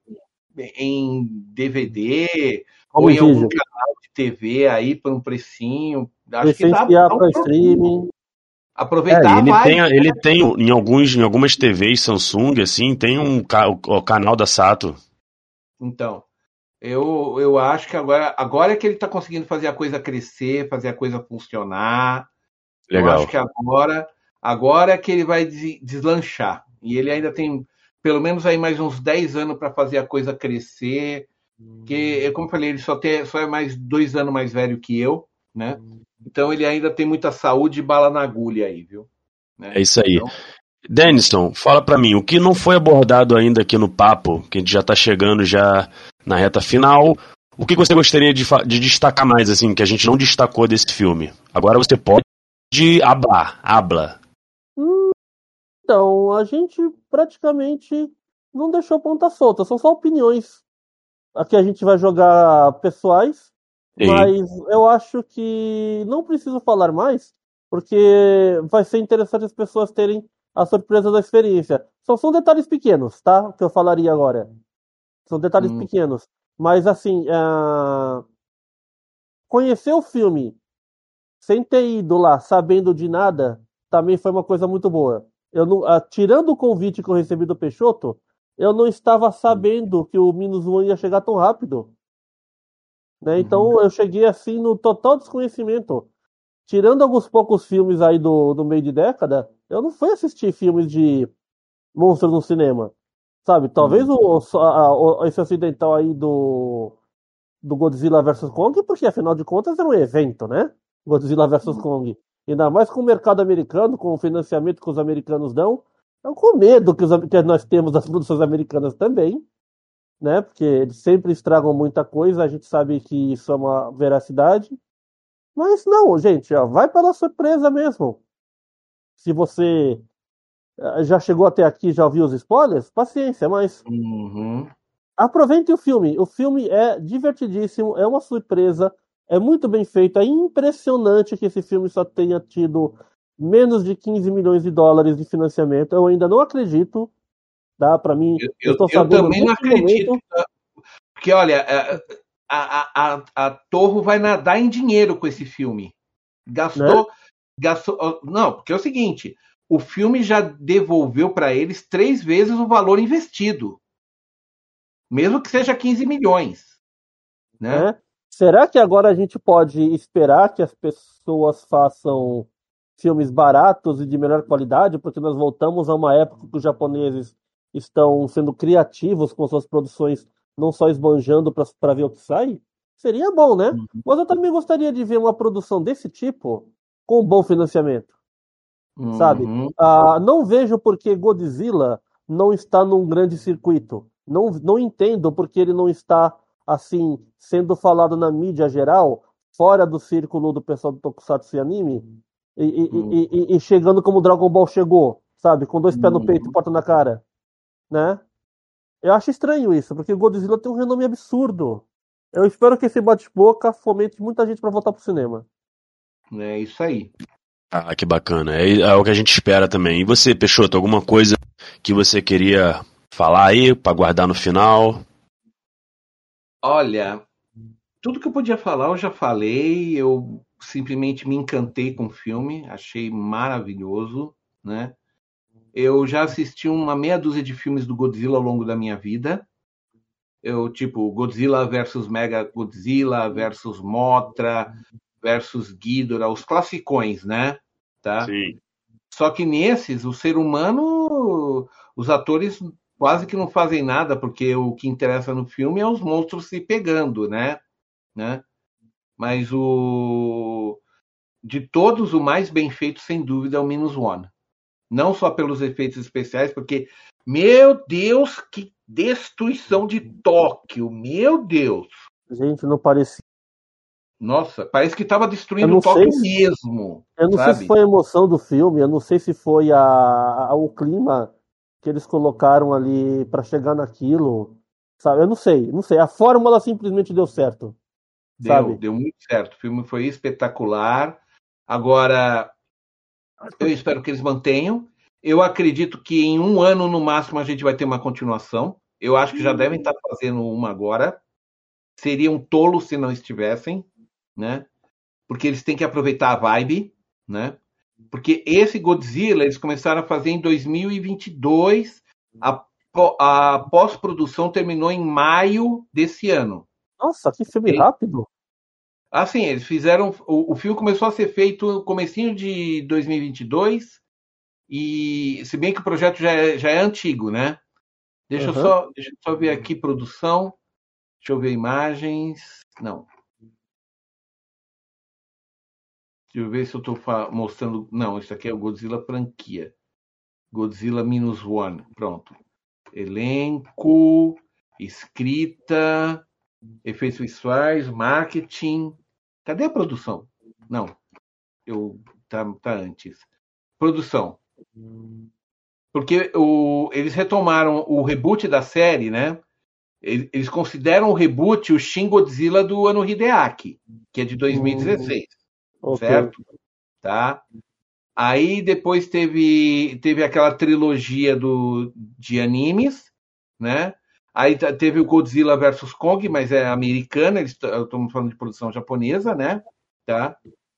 em D V D Como ou em vídeo. algum canal de T V aí por um precinho. Acho que dá, Licenciar dá um para streaming. Aproveitar é, ele vai. tem, ele tem em alguns, em algumas T Vs Samsung assim, tem um o, o canal da Sato. Então, eu, eu acho que agora, agora é que ele está conseguindo fazer a coisa crescer, fazer a coisa funcionar. Legal. Eu acho que agora, agora é que ele vai deslanchar. E ele ainda tem pelo menos aí mais uns dez anos para fazer a coisa crescer. Porque, como eu falei, ele só, tem, só é mais dois anos mais velho que eu, né? Então ele ainda tem muita saúde e bala na agulha aí, viu? Né? É isso aí. Então... Denison, fala pra mim, o que não foi abordado ainda aqui no papo, que a gente já tá chegando já na reta final, o que você gostaria de, de destacar mais, assim, que a gente não destacou desse filme? Agora você pode hablar, habla. Então, a gente praticamente não deixou ponta solta, são só opiniões. Aqui a gente vai jogar pessoais, Sim. mas eu acho que não preciso falar mais, porque vai ser interessante as pessoas terem a surpresa da experiência. Só são detalhes pequenos, tá? Que eu falaria agora. São detalhes hum. pequenos. Mas, assim, uh... conhecer o filme sem ter ido lá sabendo de nada também foi uma coisa muito boa. Eu não, uh, tirando o convite que eu recebi do Peixoto, eu não estava sabendo que o Minus One ia chegar tão rápido. Né? Então uhum. eu cheguei assim no total desconhecimento. Tirando alguns poucos filmes aí do, do meio de década, eu não fui assistir filmes de monstros no cinema. Sabe? Talvez uhum. o, a, o, esse ocidental aí do, do Godzilla versus Kong, porque afinal de contas é um evento, né? Godzilla versus uhum. Kong. Ainda mais com o mercado americano, com o financiamento que os americanos dão. Então, com medo que, os, que nós temos das produções americanas também, né? Porque eles sempre estragam muita coisa, a gente sabe que isso é uma veracidade. Mas não, gente, ó, vai pela surpresa mesmo. Se você já chegou até aqui, já ouviu os spoilers, paciência, mas uhum. aproveite o filme. O filme é divertidíssimo, é uma surpresa, É muito bem feito. É impressionante que esse filme só tenha tido menos de quinze milhões de dólares de financiamento. Eu ainda não acredito. Tá? Para mim, Eu, eu eu, estou eu sabendo também não nesse acredito. momento. Porque, olha, a, a, a, a Torre vai nadar em dinheiro com esse filme. Né? Gastou, gastou. Não, porque é o seguinte: o filme já devolveu para eles três vezes o valor investido. Mesmo que seja quinze milhões. Né? Né? Será que agora a gente pode esperar que as pessoas façam filmes baratos e de melhor qualidade? Porque nós voltamos a uma época que os japoneses estão sendo criativos com suas produções, não só esbanjando para ver o que sai? Seria bom, né? Mas eu também gostaria de ver uma produção desse tipo com um bom financiamento, sabe? Uhum. Ah, não vejo por que Godzilla não está num grande circuito. Não, não entendo porque ele não está assim sendo falado na mídia geral, fora do círculo do pessoal do Tokusatsu e anime, e, e, Uhum. e, e, e chegando como Dragon Ball chegou, sabe? Com dois pés no peito e Uhum. porta na cara, né? Eu acho estranho isso, porque Godzilla tem um renome absurdo. Eu espero que esse bate-boca fomente muita gente para voltar pro cinema. É isso aí. Ah, que bacana. É, é o que a gente espera também. E você, Peixoto, alguma coisa que você queria falar aí para guardar no final? Olha, tudo que eu podia falar eu já falei. Eu simplesmente me encantei com o filme, achei maravilhoso, né? Eu já assisti uma meia dúzia de filmes do Godzilla ao longo da minha vida. Eu, tipo, Godzilla versus Mega Godzilla versus Mothra versus Ghidorah, os classicões, né? Tá? Sim. Só que nesses, o ser humano, os atores quase que não fazem nada, porque o que interessa no filme é os monstros se pegando, né? né? Mas o de todos, o mais bem feito, sem dúvida, é o Minus One. Não só pelos efeitos especiais, porque, meu Deus, que destruição de Tóquio, meu Deus! Gente, não parecia. Nossa, parece que estava Eu destruindo não sei Tóquio se, mesmo, eu não sei se sabe? foi a emoção do filme, eu não sei se foi a, a- o clima que eles colocaram ali para chegar naquilo, sabe? Eu não sei, não sei. A fórmula simplesmente deu certo, Deu, sabe? deu muito certo. O filme foi espetacular. Agora, eu espero que eles mantenham. Eu acredito que em um ano, no máximo, a gente vai ter uma continuação. Eu acho que já devem estar fazendo uma agora. Seriam tolos se não estivessem, né? Porque eles têm que aproveitar a vibe, né? Porque esse Godzilla eles começaram a fazer em dois mil e vinte e dois. A, a pós-produção terminou em maio desse ano. Nossa, que filme E, rápido! assim, eles fizeram. O, o filme começou a ser feito no comecinho de dois mil e vinte e dois. E se bem que o projeto já é, já é antigo, né? Deixa eu Aham. só, deixa eu só ver aqui produção. Deixa eu ver imagens. Não. Deixa eu ver se eu estou mostrando. Não, isso aqui é o Godzilla franquia. Godzilla Minus One. Pronto. Elenco, escrita, efeitos visuais, marketing. Cadê a produção? Não, eu tá, tá antes. Produção. Porque o, eles retomaram o reboot da série, né? Eles consideram o reboot o Shin Godzilla do Ano Hideaki, que é de Hum, dois mil e dezesseis, ok. certo? Tá? Aí depois teve, teve aquela trilogia do, de animes, né? Aí teve o Godzilla versus Kong, mas é americana, eles estamos falando de produção japonesa, né? Tá?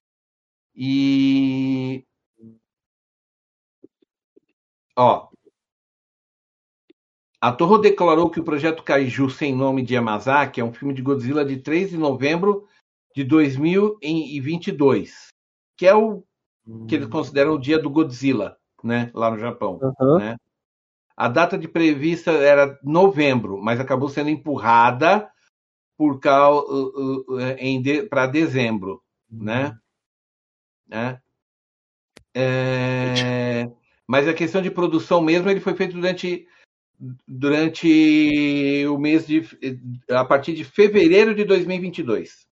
E ó, a Toho declarou que o projeto Kaiju Sem Nome de Yamazaki é um filme de Godzilla de três de novembro de dois mil e vinte e dois, que é o que eles consideram o dia do Godzilla, né? Lá no Japão, Aham. né? A data de prevista era novembro, mas acabou sendo empurrada por causa uh, uh, em de, para dezembro, né? né? É, mas a questão de produção mesmo, ele foi feito durante durante o mês de a partir de fevereiro de dois mil e vinte e dois,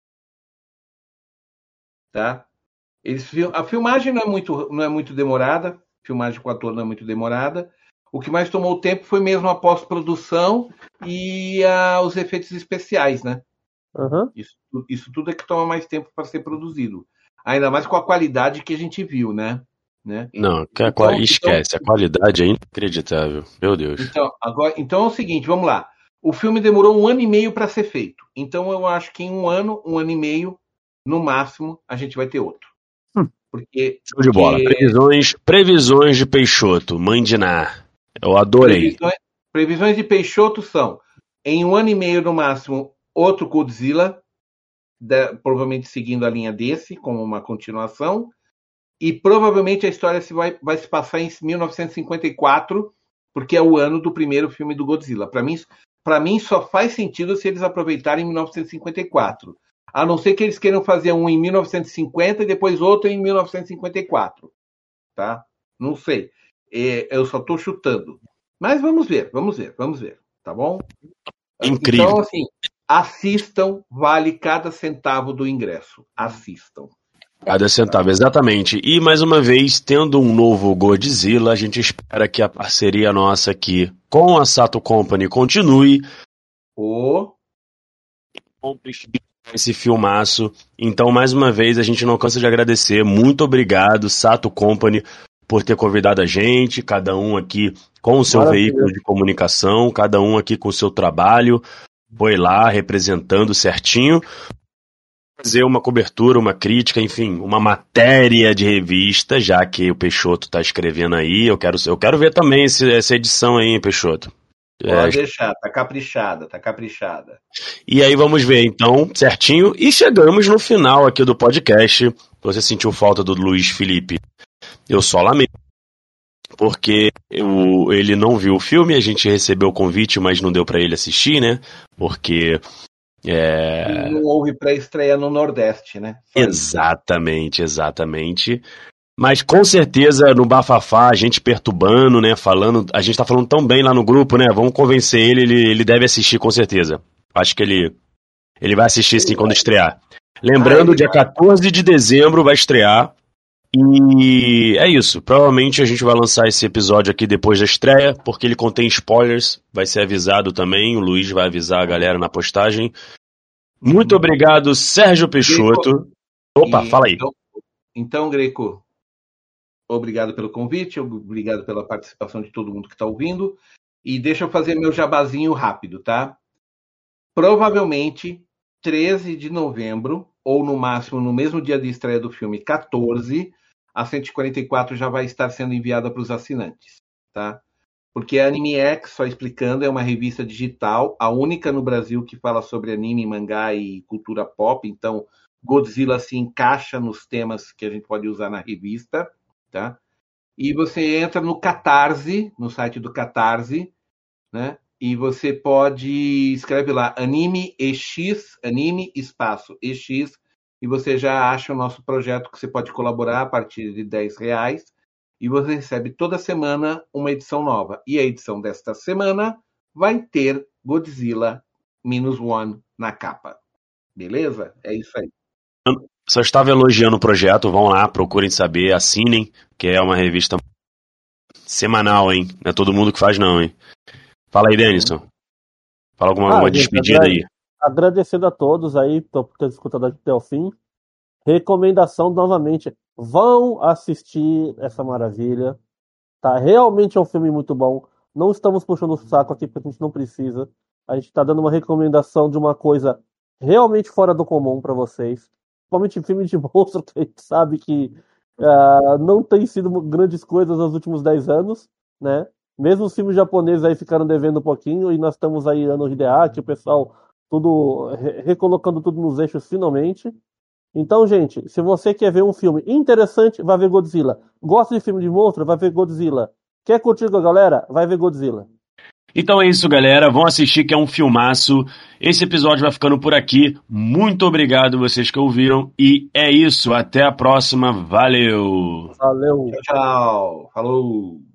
tá? Eles, a filmagem não é muito não é muito demorada, a filmagem com o ator não é muito demorada. O que mais tomou tempo foi mesmo a pós-produção e a, os efeitos especiais, né? Uhum. Isso, isso tudo é que toma mais tempo para ser produzido. Ainda mais com a qualidade que a gente viu, né? né? Não, que a Então, qual- então, esquece, a qualidade é inacreditável. Meu Deus. então, agora, então é o seguinte, vamos lá. O filme demorou um ano e meio para ser feito. Então eu acho que em um ano, um ano e meio, no máximo, a gente vai ter outro. Porque, Show de bola. porque Previsões, previsões de Peixoto, Mãe de Ná. Eu adorei. previsões, previsões de Peixoto são, em um ano e meio no máximo, outro Godzilla, da- provavelmente seguindo a linha desse, como uma continuação. E provavelmente a história se vai, vai se passar em mil novecentos e cinquenta e quatro, porque é o ano do primeiro filme do Godzilla. Para mim, para mim, só faz sentido se eles aproveitarem mil novecentos e cinquenta e quatro. A não ser que eles queiram fazer um em mil novecentos e cinquenta e depois outro em mil novecentos e cinquenta e quatro. Tá? Não sei. É, eu só estou chutando. Mas vamos ver, vamos ver, vamos ver. Tá bom? Incrível. Então, assim, assistam, vale cada centavo do ingresso. Assistam. Cada centavo, exatamente. E mais uma vez, tendo um novo Godzilla, a gente espera que a parceria nossa aqui com a Sato Company continue. O... Esse filmaço. Então, mais uma vez, a gente não cansa de agradecer. Muito obrigado, Sato Company, por ter convidado a gente, cada um aqui com o seu Maravilha. veículo de comunicação, cada um aqui com o seu trabalho. Foi lá representando certinho. Fazer uma cobertura, uma crítica, enfim, uma matéria de revista, já que o Peixoto está escrevendo aí. Eu quero, eu quero ver também esse, essa edição aí, hein, Peixoto. Pode é, deixar, tá caprichada, tá caprichada. E aí vamos ver, então, certinho. E chegamos no final aqui do podcast. Você sentiu falta do Luiz Felipe? Eu só lamento. Porque eu, ele não viu o filme, a gente recebeu o convite, mas não deu para ele assistir, né? Porque... É... Não houve pré-estreia no Nordeste, né? Só exatamente, isso. exatamente. Mas com certeza no Bafafá, a gente perturbando, né? Falando, a gente tá falando tão bem lá no grupo, né? Vamos convencer ele, ele, ele deve assistir com certeza. Acho que ele, ele vai assistir sim quando estrear. Lembrando, ah, dia quatorze de dezembro vai estrear. E é isso. Provavelmente a gente vai lançar esse episódio aqui depois da estreia, porque ele contém spoilers. Vai ser avisado também. O Luiz vai avisar a galera na postagem. Muito obrigado, Sérgio Peixoto. Greco. Opa, e, fala aí. Então, então, Greco, obrigado pelo convite, obrigado pela participação de todo mundo que está ouvindo. E deixa eu fazer meu jabazinho rápido, tá? Provavelmente, treze de novembro, ou no máximo no mesmo dia de estreia do filme, quatorze, a cento e quarenta e quatro já vai estar sendo enviada para os assinantes, tá? Porque a Anime X, só explicando, é uma revista digital, a única no Brasil que fala sobre anime, mangá e cultura pop, então Godzilla se encaixa nos temas que a gente pode usar na revista, tá? E você entra no Catarse, no site do Catarse, né? E você pode, escreve lá, Anime E X, Anime Espaço E X, e você já acha o nosso projeto que você pode colaborar a partir de dez reais, e você recebe toda semana uma edição nova. E a edição desta semana vai ter Godzilla Minus One na capa. Beleza? É isso aí. Só estava elogiando o projeto, vão lá, procurem saber, assinem, que é uma revista semanal, hein? Não é todo mundo que faz não, hein? Fala aí, Denison. Fala alguma ah, uma gente, despedida aí. Agradecendo a todos aí por ter escutado até o fim. Recomendação novamente. Vão assistir essa maravilha. Tá? Realmente é um filme muito bom. Não estamos puxando o saco aqui porque a gente não precisa. A gente está dando uma recomendação de uma coisa realmente fora do comum para vocês. Principalmente filme de monstro, que a gente sabe que uh, não tem sido grandes coisas nos últimos dez anos, né? Mesmo os filmes japoneses aí ficaram devendo um pouquinho, e nós estamos aí ano Hideaki, o pessoal tudo re- recolocando tudo nos eixos finalmente. Então, gente, se você quer ver um filme interessante, vai ver Godzilla. Gosta de filme de monstro, vai ver Godzilla. Quer curtir com a galera? Vai ver Godzilla. Então é isso, galera. Vão assistir, que é um filmaço. Esse episódio vai ficando por aqui. Muito obrigado vocês que ouviram. E é isso. Até a próxima. Valeu. Valeu. Tchau, tchau. Falou.